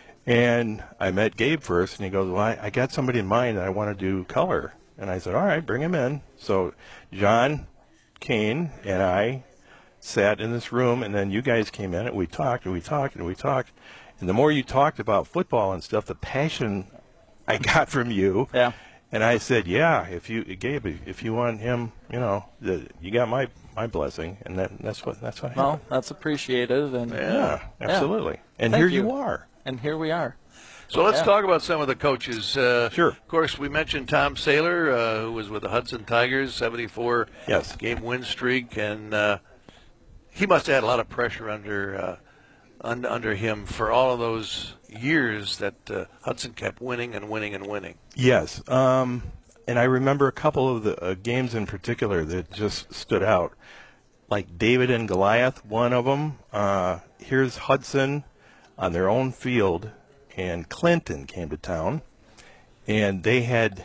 And I met Gabe first, and he goes, "Well, I, I got somebody in mind that I want to do color." And I said, "All right, bring him in." So John Kane and I sat in this room, and then you guys came in, and we talked, and we talked, and we talked. And the more you talked about football and stuff, the passion I got from you. Yeah. And I said, yeah, if you, Gabe, if you want him, you know, the, you got my, my blessing, and that, that's what that's what Well, happened. that's appreciated. And Yeah, absolutely. And Thank here you. you are. And here we are. So let's Yeah. talk about some of the coaches. Uh, Sure. Of course, we mentioned Tom Saylor, uh, who was with the Hudson Tigers, seventy-four Yes. game win streak, and uh, he must have had a lot of pressure under uh, un- under him for all of those years that uh, Hudson kept winning and winning and winning. Yes. Um, and I remember a couple of the uh, games in particular that just stood out, like David and Goliath, one of them. Uh, here's Hudson on their own field, and Clinton came to town, and they had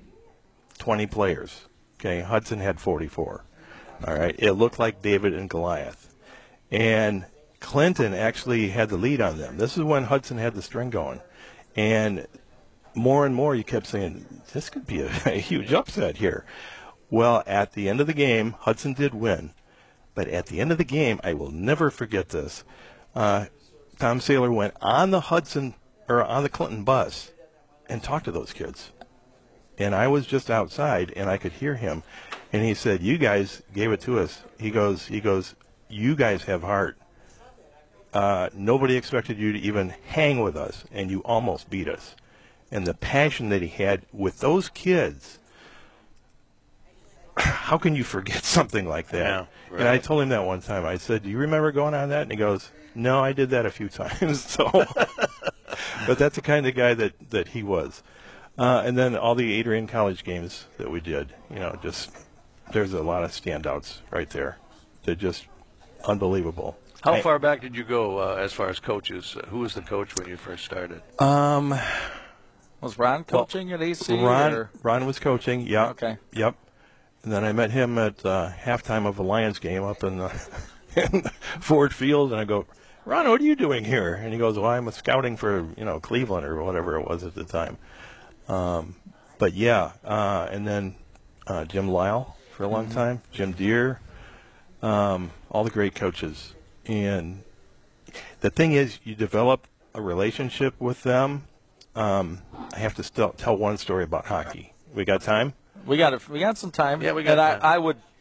twenty players. Okay, Hudson had forty-four. All right, it looked like David and Goliath. And Clinton actually had the lead on them. This is when Hudson had the string going. And more and more you kept saying, this could be a, a huge upset here. Well, at the end of the game, Hudson did win. But at the end of the game, I will never forget this. Uh, Tom Saylor went on the Hudson, or on the Clinton bus, and talked to those kids. And I was just outside, and I could hear him. And he said, you guys gave it to us. He goes, he goes, you guys have heart. Uh, nobody expected you to even hang with us, and you almost beat us. And the passion that he had with those kids, how can you forget something like that? Yeah, right. And I told him that one time. I said, do you remember going on that? And he goes, no, I did that a few times. So, but that's the kind of guy that, that he was. Uh, and then all the Adrian College games that we did, you know, just there's a lot of standouts right there. They're just unbelievable. How I- far back did you go uh, as far as coaches? Uh, who was the coach when you first started? Um, Was Ron coaching at A C? Ron, or? Ron was coaching. Yeah. Okay. Yep. And then I met him at uh, halftime of a Lions game up in, uh, in Ford Field, and I go, Ron, what are you doing here? And he goes, well, I'm scouting for, you know, Cleveland or whatever it was at the time. Um, but yeah, uh, and then uh, Jim Lyle for a long Mhm. time, Jim Deere, um, all the great coaches. And the thing is, you develop a relationship with them. Um, I have to still tell one story about hockey. We got time? We got it. We got some time. Yeah, we got and time. I, I would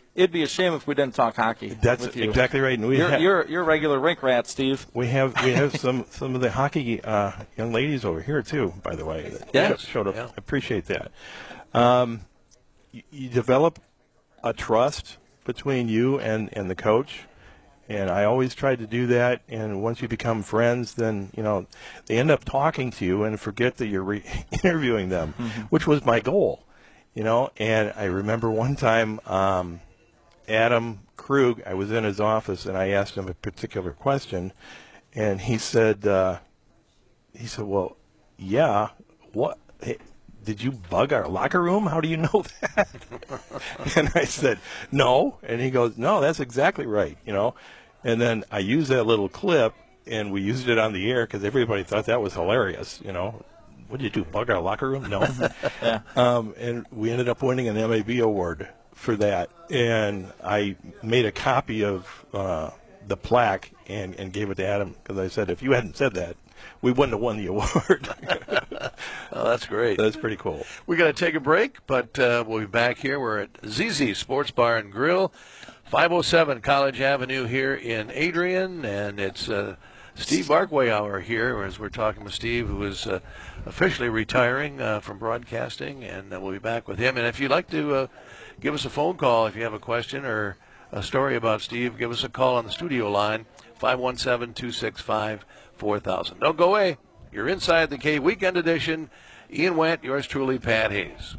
it'd be a shame if we didn't talk hockey. That's with you. exactly right. And we you're, have, you're you're a regular rink rat, Steve. We have we have some, some of the hockey uh, young ladies over here too. By the way, that yes. showed up. Yeah. I appreciate that. Um, you, you develop a trust between you and, and the coach. And I always tried to do that. And once you become friends, then, you know, they end up talking to you and forget that you're re- interviewing them, mm-hmm. which was my goal, you know. And I remember one time um, Adam Krug, I was in his office and I asked him a particular question. And he said, uh, he said, well, yeah, what? Hey, did you bug our locker room? How do you know that? And I said, no. And he goes, no, that's exactly right, you know. And then I used that little clip, and we used it on the air because everybody thought that was hilarious, you know. What did you do, bug our locker room? No. yeah. um, and we ended up winning an M A B award for that. And I made a copy of uh, the plaque and, and gave it to Adam because I said, if you hadn't said that, we wouldn't have won the award. Oh, that's great. That's pretty cool. We're going to take a break, but uh, we'll be back here. We're at Z Z Sports Bar and Grill, five oh seven College Avenue here in Adrian, and it's uh, Steve Barkway hour here as we're talking with Steve, who is uh, officially retiring uh, from broadcasting, and uh, we'll be back with him. And if you'd like to uh, give us a phone call if you have a question or a story about Steve, give us a call on the studio line, five one seven, two six five, four thousand. Don't go away. You're Inside the Cave Weekend Edition. Ian Wendt, yours truly, Pat Hayes.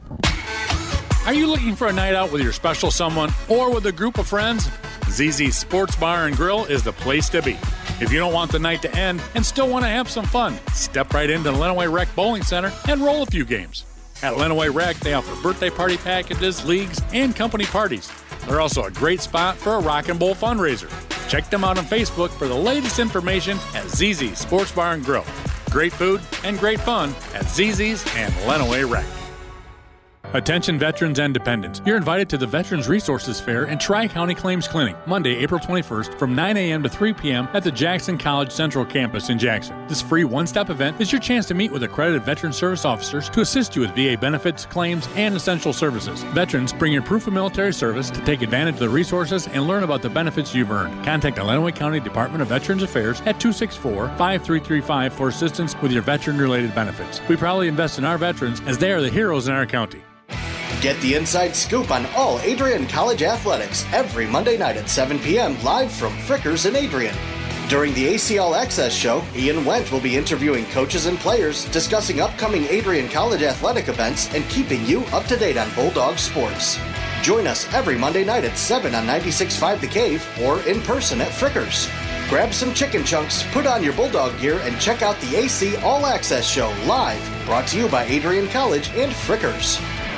Are you looking for a night out with your special someone or with a group of friends? Z Z Sports Bar and Grill is the place to be. If you don't want the night to end and still want to have some fun, step right into the Lenawee Rec Bowling Center and roll a few games. At Lenawee Rec, they offer birthday party packages, leagues, and company parties. They're also a great spot for a rock and bowl fundraiser. Check them out on Facebook for the latest information at Z Z Sports Bar and Grill. Great food and great fun at Z Z's and Lenawee Rec. Attention veterans and dependents. You're invited to the Veterans Resources Fair and Tri-County Claims Clinic, Monday, April twenty-first from nine a.m. to three p.m. at the Jackson College Central Campus in Jackson. This free one-stop event is your chance to meet with accredited Veteran Service Officers to assist you with V A benefits, claims, and essential services. Veterans, bring your proof of military service to take advantage of the resources and learn about the benefits you've earned. Contact the Lenawee County Department of Veterans Affairs at two six four, five three three five for assistance with your veteran-related benefits. We proudly invest in our veterans as they are the heroes in our county. Get the inside scoop on all Adrian College athletics every Monday night at seven p.m. live from Frickers in Adrian. During the A C L Access Show, Ian Wendt will be interviewing coaches and players, discussing upcoming Adrian College athletic events, and keeping you up to date on Bulldog sports. Join us every Monday night at seven on ninety-six point five The Cave or in person at Frickers. Grab some chicken chunks, put on your Bulldog gear, and check out the A C All Access Show live, brought to you by Adrian College and Frickers.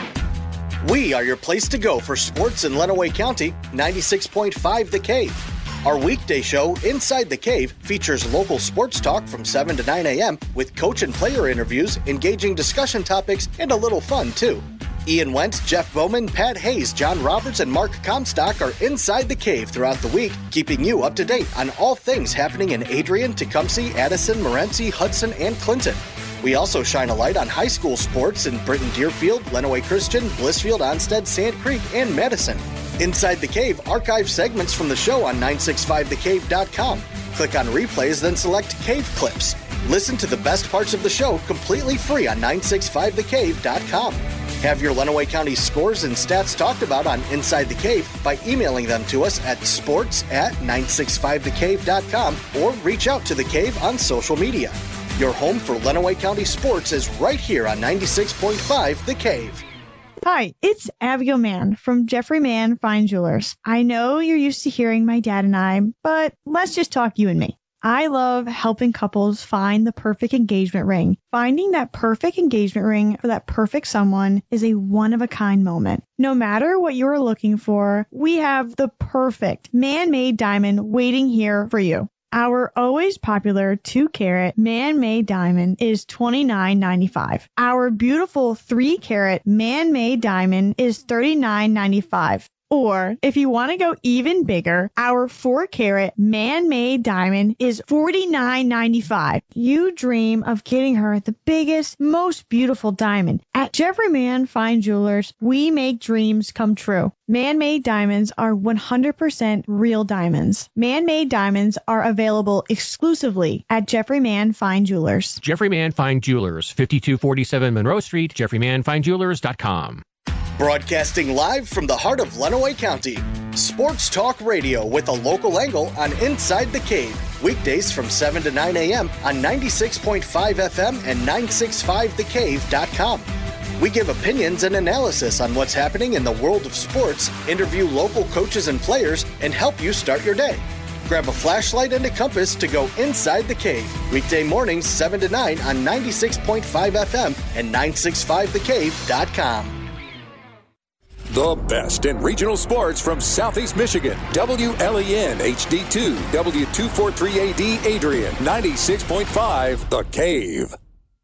We are your place to go for sports in Lenawee County, ninety-six point five The Cave. Our weekday show, Inside the Cave, features local sports talk from seven to nine a.m. with coach and player interviews, engaging discussion topics, and a little fun, too. Ian Wendt, Jeff Bowman, Pat Hayes, John Roberts, and Mark Comstock are Inside the Cave throughout the week, keeping you up to date on all things happening in Adrian, Tecumseh, Addison, Morenci, Hudson, and Clinton. We also shine a light on high school sports in Britton Deerfield, Lenawee Christian, Blissfield, Onsted, Sand Creek, and Madison. Inside the Cave, archive segments from the show on nine six five the cave dot com. Click on replays, then select Cave Clips. Listen to the best parts of the show completely free on nine six five the cave dot com. Have your Lenawee County scores and stats talked about on Inside the Cave by emailing them to us at sports at nine six five the cave dot com or reach out to The Cave on social media. Your home for Lenawee County sports is right here on ninety-six point five The Cave. Hi, it's Abigail Mann from Jeffrey Mann Fine Jewelers. I know you're used to hearing my dad and I, but let's just talk you and me. I love helping couples find the perfect engagement ring. Finding that perfect engagement ring for that perfect someone is a one-of-a-kind moment. No matter what you're looking for, we have the perfect man-made diamond waiting here for you. Our always popular two carat man-made diamond is twenty-nine ninety-five. Our beautiful three carat man-made diamond is thirty-nine ninety-five. Or if you want to go even bigger, our four carat man-made diamond is forty-nine ninety-five. You dream of getting her the biggest, most beautiful diamond. At Jeffrey Mann Fine Jewelers, we make dreams come true. Man-made diamonds are one hundred percent real diamonds. Man-made diamonds are available exclusively at Jeffrey Mann Fine Jewelers. Jeffrey Mann Fine Jewelers, fifty-two forty-seven Monroe Street, jeffrey mann fine jewelers dot com. Broadcasting live from the heart of Lenawee County. Sports Talk Radio with a local angle on Inside the Cave. Weekdays from seven to nine a.m. on ninety-six point five F M and nine sixty-five the cave dot com. We give opinions and analysis on what's happening in the world of sports, interview local coaches and players, and help you start your day. Grab a flashlight and a compass to go inside the cave. Weekday mornings seven to nine on ninety-six point five F M and nine sixty-five the cave dot com. The best in regional sports from Southeast Michigan. W L E N H D two, W two forty-three A D Adrian, ninety-six point five The Cave.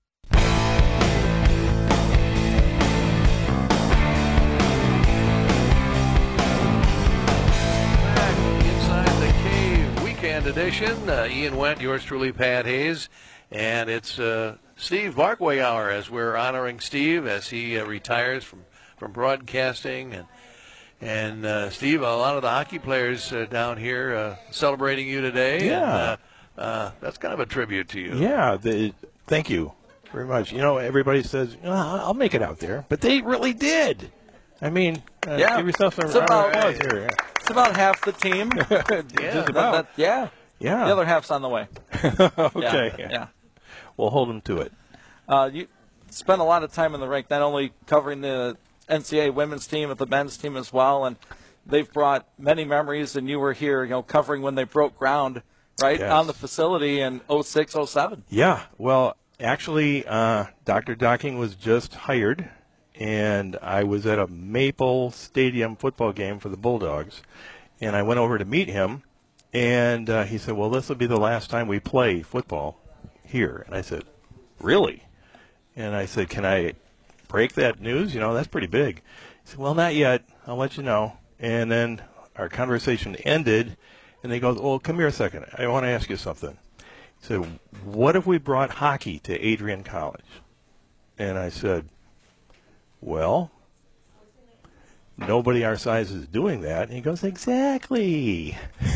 Edition. Uh, Ian Wendt, yours truly, Pat Hayes, and it's uh, Steve Barkway hour as we're honoring Steve as he uh, retires from, from broadcasting. And and uh, Steve, a lot of the hockey players uh, down here uh, celebrating you today. Yeah, and, uh, uh, that's kind of a tribute to you. Yeah, the, thank you very much. You know, everybody says oh, I'll make it out there, but they really did. I mean, uh, yeah. give yourself a round about, of applause here. Yeah. It's about half the team. yeah, Just about. That, that, yeah. Yeah. The other half's on the way. okay. Yeah. yeah. We'll hold them to it. Uh, you spent a lot of time in the rink, not only covering the N C double A women's team, but the men's team as well, and they've brought many memories, and you were here, you know, covering when they broke ground, right, yes. on the facility in oh six oh seven. Yeah. Well, actually, uh, Doctor Docking was just hired, and I was at a Maple Stadium football game for the Bulldogs, and I went over to meet him. And uh, he said, well, this will be the last time we play football here. And I said, really? And I said, can I break that news? You know, that's pretty big. He said, well, not yet. I'll let you know. And then our conversation ended, and they go, well, come here a second. I want to ask you something. He said, what if we brought hockey to Adrian College? And I said, well, nobody our size is doing that. And he goes, exactly.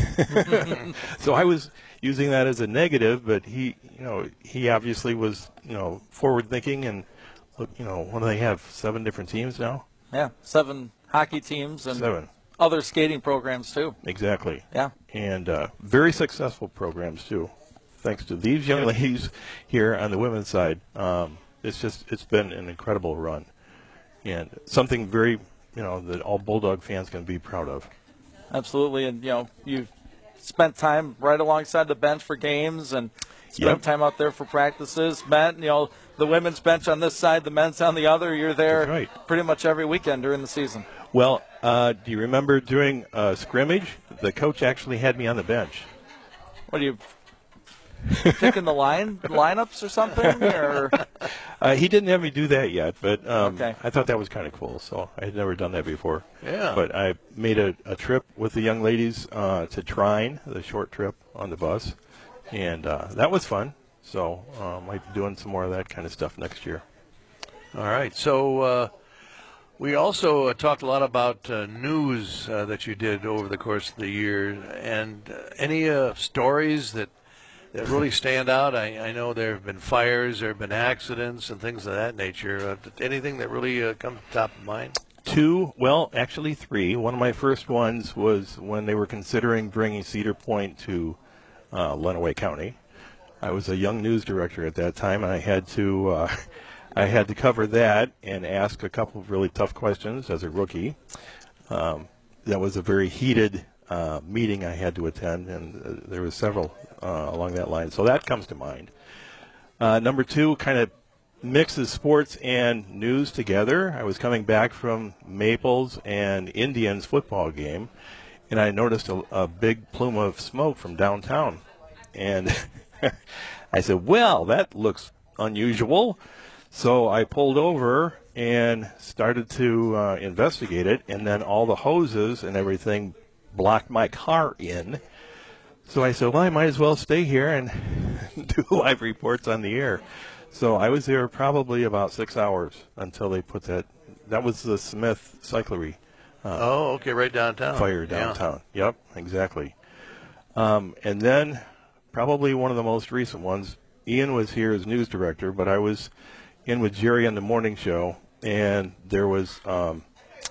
So I was using that as a negative, but he, you know, he obviously was, you know, forward thinking. And look, you know, what do they have? Seven different teams now? Yeah, seven hockey teams and seven other skating programs too. Exactly. Yeah, and uh, very successful programs too, thanks to these young ladies here on the women's side. Um, it's just it's been an incredible run, and something very. You know, that all Bulldog fans can be proud of. Absolutely, and, you know, you've spent time right alongside the bench for games and spent yep. time out there for practices. Met, you know, the women's bench on this side, the men's on the other. You're there right. pretty much every weekend during the season. Well, uh, do you remember during a scrimmage, the coach actually had me on the bench? What are you... picking the line lineups or something? Or? Uh, he didn't have me do that yet, but um, okay. I thought that was kind of cool. So I had never done that before. Yeah. But I made a, a trip with the young ladies uh, to Trine, the short trip on the bus, and uh, that was fun. So I uh, might be doing some more of that kind of stuff next year. All right. So uh, we also uh, talked a lot about uh, news uh, that you did over the course of the year, and uh, any uh, stories that. that really stand out. I, I know there have been fires, there have been accidents and things of that nature. Uh, anything that really uh, comes top of mind? Two, well, actually three. One of my first ones was when they were considering bringing Cedar Point to uh, Lenawee County. I was a young news director at that time, and I had to uh, I had to cover that and ask a couple of really tough questions as a rookie. Um, that was a very heated uh, meeting I had to attend, and uh, there was several Uh, along that line. So that comes to mind. Uh, number two kind of mixes sports and news together. I was coming back from Maples and Indians football game, and I noticed a, a big plume of smoke from downtown. And I said, well, that looks unusual. So I pulled over and started to uh, investigate it, and then all the hoses and everything blocked my car in. So I said, well, I might as well stay here and do live reports on the air. So I was there probably about six hours until they put that. That was the Smith Cyclery. Uh, oh, okay, right downtown. Fire downtown. Yeah. Yep, exactly. Um, and then probably one of the most recent ones, Ian was here as news director, but I was in with Jerry on the morning show, and there was um,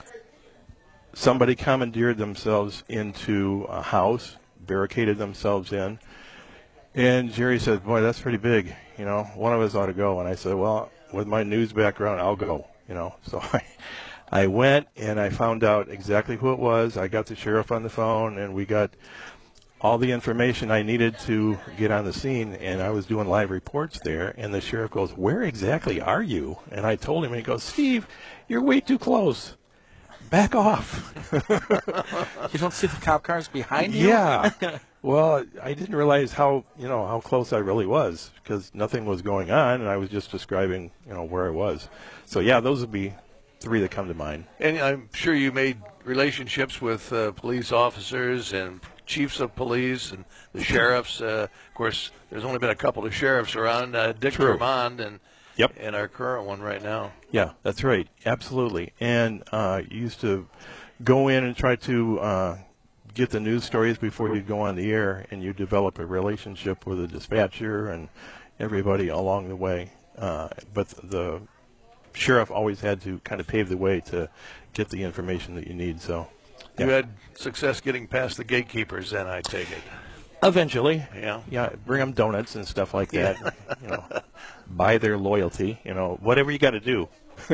somebody commandeered themselves into a house, barricaded themselves in, and Jerry said, boy, that's pretty big. You know, one of us ought to go. And I said, well, with my news background, I'll go. You know, so I, I went and I found out exactly who it was. I got the sheriff on the phone, and we got all the information I needed to get on the scene, and I was doing live reports there, and the sheriff goes, where exactly are you? And I told him, and he goes, Steve, you're way too close. Back off. You don't see the cop cars behind you? Yeah. Well, I didn't realize how, you know, how close I really was, because nothing was going on, and I was just describing, you know, where I was. So, yeah, those would be three that come to mind. And I'm sure you made relationships with uh, police officers and chiefs of police and the sheriffs. Uh, of course, there's only been a couple of sheriffs around, uh, Dick True. Tremond and, yep. and our current one right now. Yeah, that's right. Absolutely. And uh, you used to go in and try to uh, get the news stories before you go on the air, and you develop a relationship with the dispatcher and everybody along the way. Uh, but the sheriff always had to kind of pave the way to get the information that you need. So you yeah. had success getting past the gatekeepers, then, I take it. Eventually, yeah, yeah. Bring them donuts and stuff like that. You know, buy their loyalty. You know, whatever you got to do.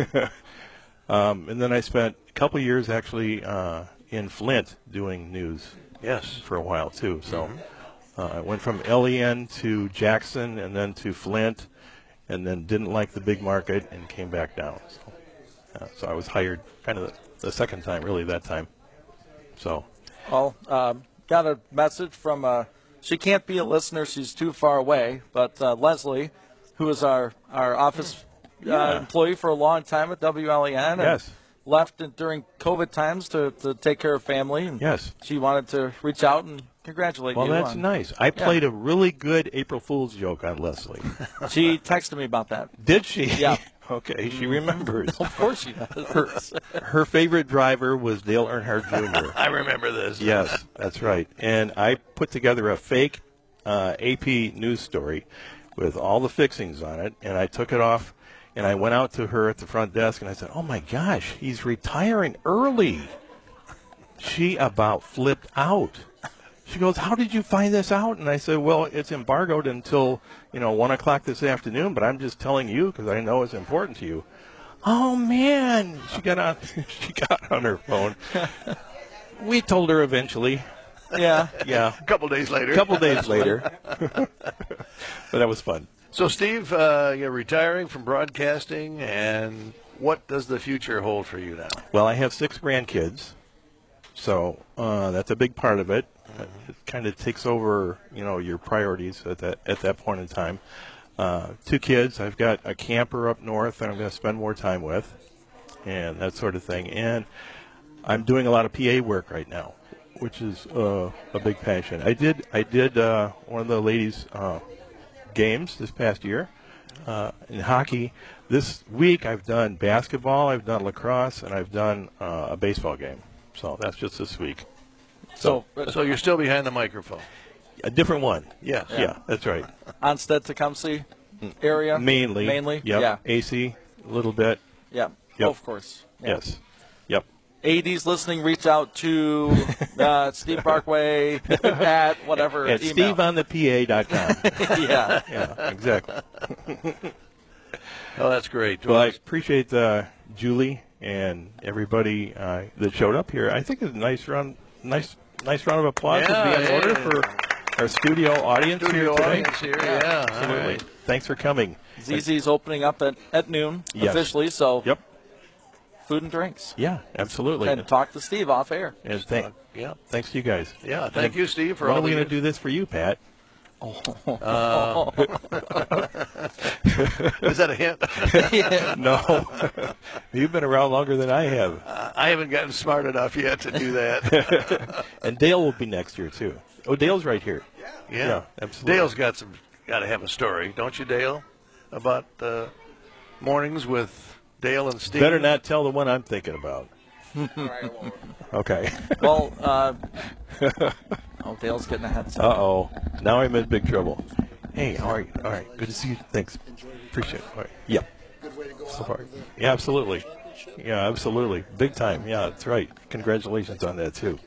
um, and then I spent a couple years actually uh, in Flint doing news. Yes, for a while too. So mm-hmm. uh, I went from L E N to Jackson, and then to Flint, and then didn't like the big market and came back down. So, uh, so I was hired kind of the, the second time, really that time. So, well, um, got a message from. Uh, She can't be a listener. She's too far away. But uh, Leslie, who is our, our office uh, Yeah. employee for a long time at W L E N, Yes. and left in, during COVID times to, to take care of family. And yes. She wanted to reach out and congratulate well, you. that's on, nice. I yeah. played a really good April Fool's joke on Leslie. She texted me about that. Did she? Yeah. Okay, she remembers. Of course she does. Her, her favorite driver was Dale Earnhardt Junior I remember this. Yes, that's right. And I put together a fake uh, A P news story with all the fixings on it, and I took it off, and I went out to her at the front desk, and I said, oh, my gosh, he's retiring early. She about flipped out. She goes, how did you find this out? And I said, well, it's embargoed until, you know, one o'clock this afternoon, but I'm just telling you because I know it's important to you. Oh, man. She got on, she got on her phone. We told her eventually. Yeah. Yeah. A couple days later. A couple days later. But that was fun. So, Steve, uh, you're retiring from broadcasting, and what does the future hold for you now? Well, I have six grandkids, so uh, that's a big part of it. It kind of takes over, you know, your priorities at that at that point in time. Uh, two kids. I've got a camper up north that I'm going to spend more time with, and that sort of thing. And I'm doing a lot of P A work right now, which is uh, a big passion. I did I did uh, one of the ladies' uh, games this past year uh, in hockey. This week I've done basketball, I've done lacrosse, and I've done uh, a baseball game. So that's just this week. So, so you're still behind the microphone. A different one. Yes. Yeah. Yeah, that's right. Onstead, Tecumseh area? Mainly. Mainly? Yep. Yeah. A C, a little bit. Yeah. Yep. Oh, of course. Yeah. Yes. Yep. A Ds listening, reach out to uh, Steve Parkway at whatever At email. steve on the p a dot com. Yeah. Yeah, exactly. Oh, that's great. Well, I appreciate uh, Julie and everybody uh, that showed up here. I think it's a nice round, nice, nice round of applause Yeah, would be in yeah, order yeah. for our studio audience Studio here today. audience here, yeah, absolutely. all right. Thanks for coming. Z Z's opening up at, at noon Yes. officially, so Yep. food and drinks. Yeah, absolutely. And talk to Steve off air. And thank, Yeah. Thanks to you guys. Yeah, thank And you, Steve, for when all are we the going to do this for you, Pat? Oh. Uh, is that a hint? Yeah. No. You've been around longer than I have. Uh, I haven't gotten smart enough yet to do that. And Dale will be next year, too. Oh, Dale's right here. Yeah, yeah. yeah absolutely. Dale's got some, got to have a story, don't you, Dale, about uh, mornings with Dale and Steve? Better not tell the one I'm thinking about. Okay. Well, uh, oh, Dale's getting a headset. Uh-oh. Now I'm in big trouble. Hey, how are you? All right. Good to see you. Thanks. Appreciate it. All right. Yeah. Good way to go. So far. Yeah, absolutely. Yeah, absolutely. Big time. Yeah, that's right. Congratulations on that, too.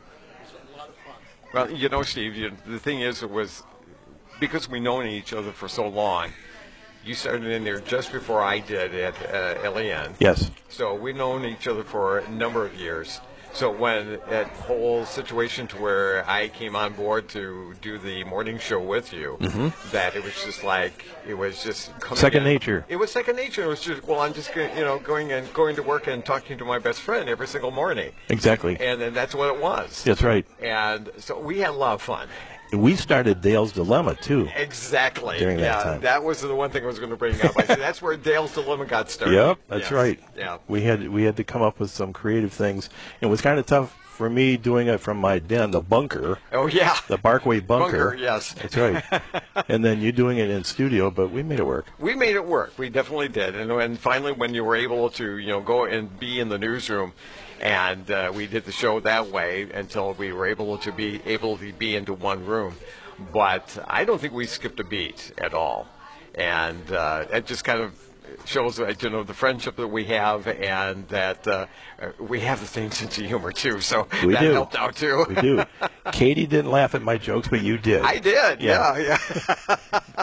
Well, you know, Steve, you, the thing is, it was because we've known each other for so long. You started in there just before I did at uh, L E N. Yes. So we've known each other for a number of years. So when that whole situation to where I came on board to do the morning show with you, mm-hmm. that it was just like, it was just coming second in. nature. It was second nature. It was just, well, I'm just, you know, going and going to work and talking to my best friend every single morning. Exactly. And then that's what it was. That's right. And so we had a lot of fun. We started Dale's Dilemma, too. Exactly. During yeah, that time. That was the one thing I was going to bring up. I said, that's where Dale's Dilemma got started. Yep, that's yes. right. Yeah. We had we had to come up with some creative things. It was kind of tough for me doing it from my den, the bunker. Oh, yeah. The Barkway bunker. Bunker, yes. That's right. And then you doing it in studio, but we made it work. We made it work. We definitely did. And, and finally, when you were able to, you know, go and be in the newsroom, and uh, we did the show that way until we were able to be able to be into one room. But I don't think we skipped a beat at all. And uh, it just kind of shows, you know, the friendship that we have, and that uh, we have the same sense of humor, too. So we that do. helped out, too. We do. Katie didn't laugh at my jokes, but you did. I did, yeah. yeah.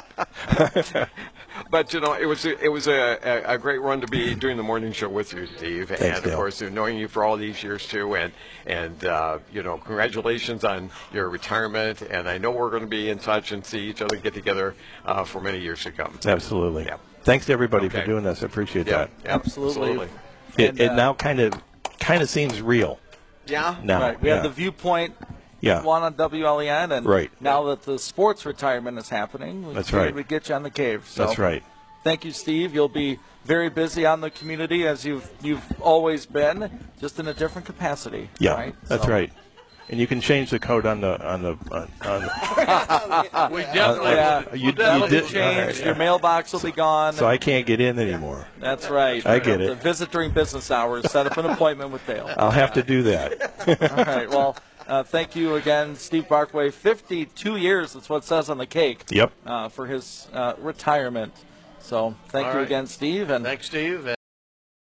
yeah. But, you know, it was a, it was a, a, a great run to be doing the morning show with you, Steve. Thanks, and, of Dale. course, knowing you for all these years, too. And, and uh, you know, congratulations on your retirement. And I know we're going to be in touch and see each other get together uh, for many years to come. Absolutely. Yeah. Thanks to everybody Okay. for doing this. I appreciate Yeah, that. Absolutely. Absolutely. It, And, it uh, now kind of kind of seems real. Yeah. Now. Right. We yeah. had the Viewpoint Yeah. one on W L E N, and Right. now that the sports retirement is happening, we That's figured right. we'd get you on the cave. So That's right. Thank you, Steve. You'll be very busy on the community as you've you've always been, just in a different capacity. Yeah, right? that's So- right. And you can change the code on the on the on. on We definitely yeah, Uh, you- that'll you be did- changed. all right, Your yeah. mailbox will be gone. so I can't get in anymore. That's right. I get The it. visit during business hours. Set up an appointment with Dale. I'll have to do that. All right. Well, uh, thank you again, Steve Barkway. fifty-two years. That's what it says on the cake. Yep. Uh, for his uh, retirement. So thank All you right. again, Steve. And Thanks, Steve.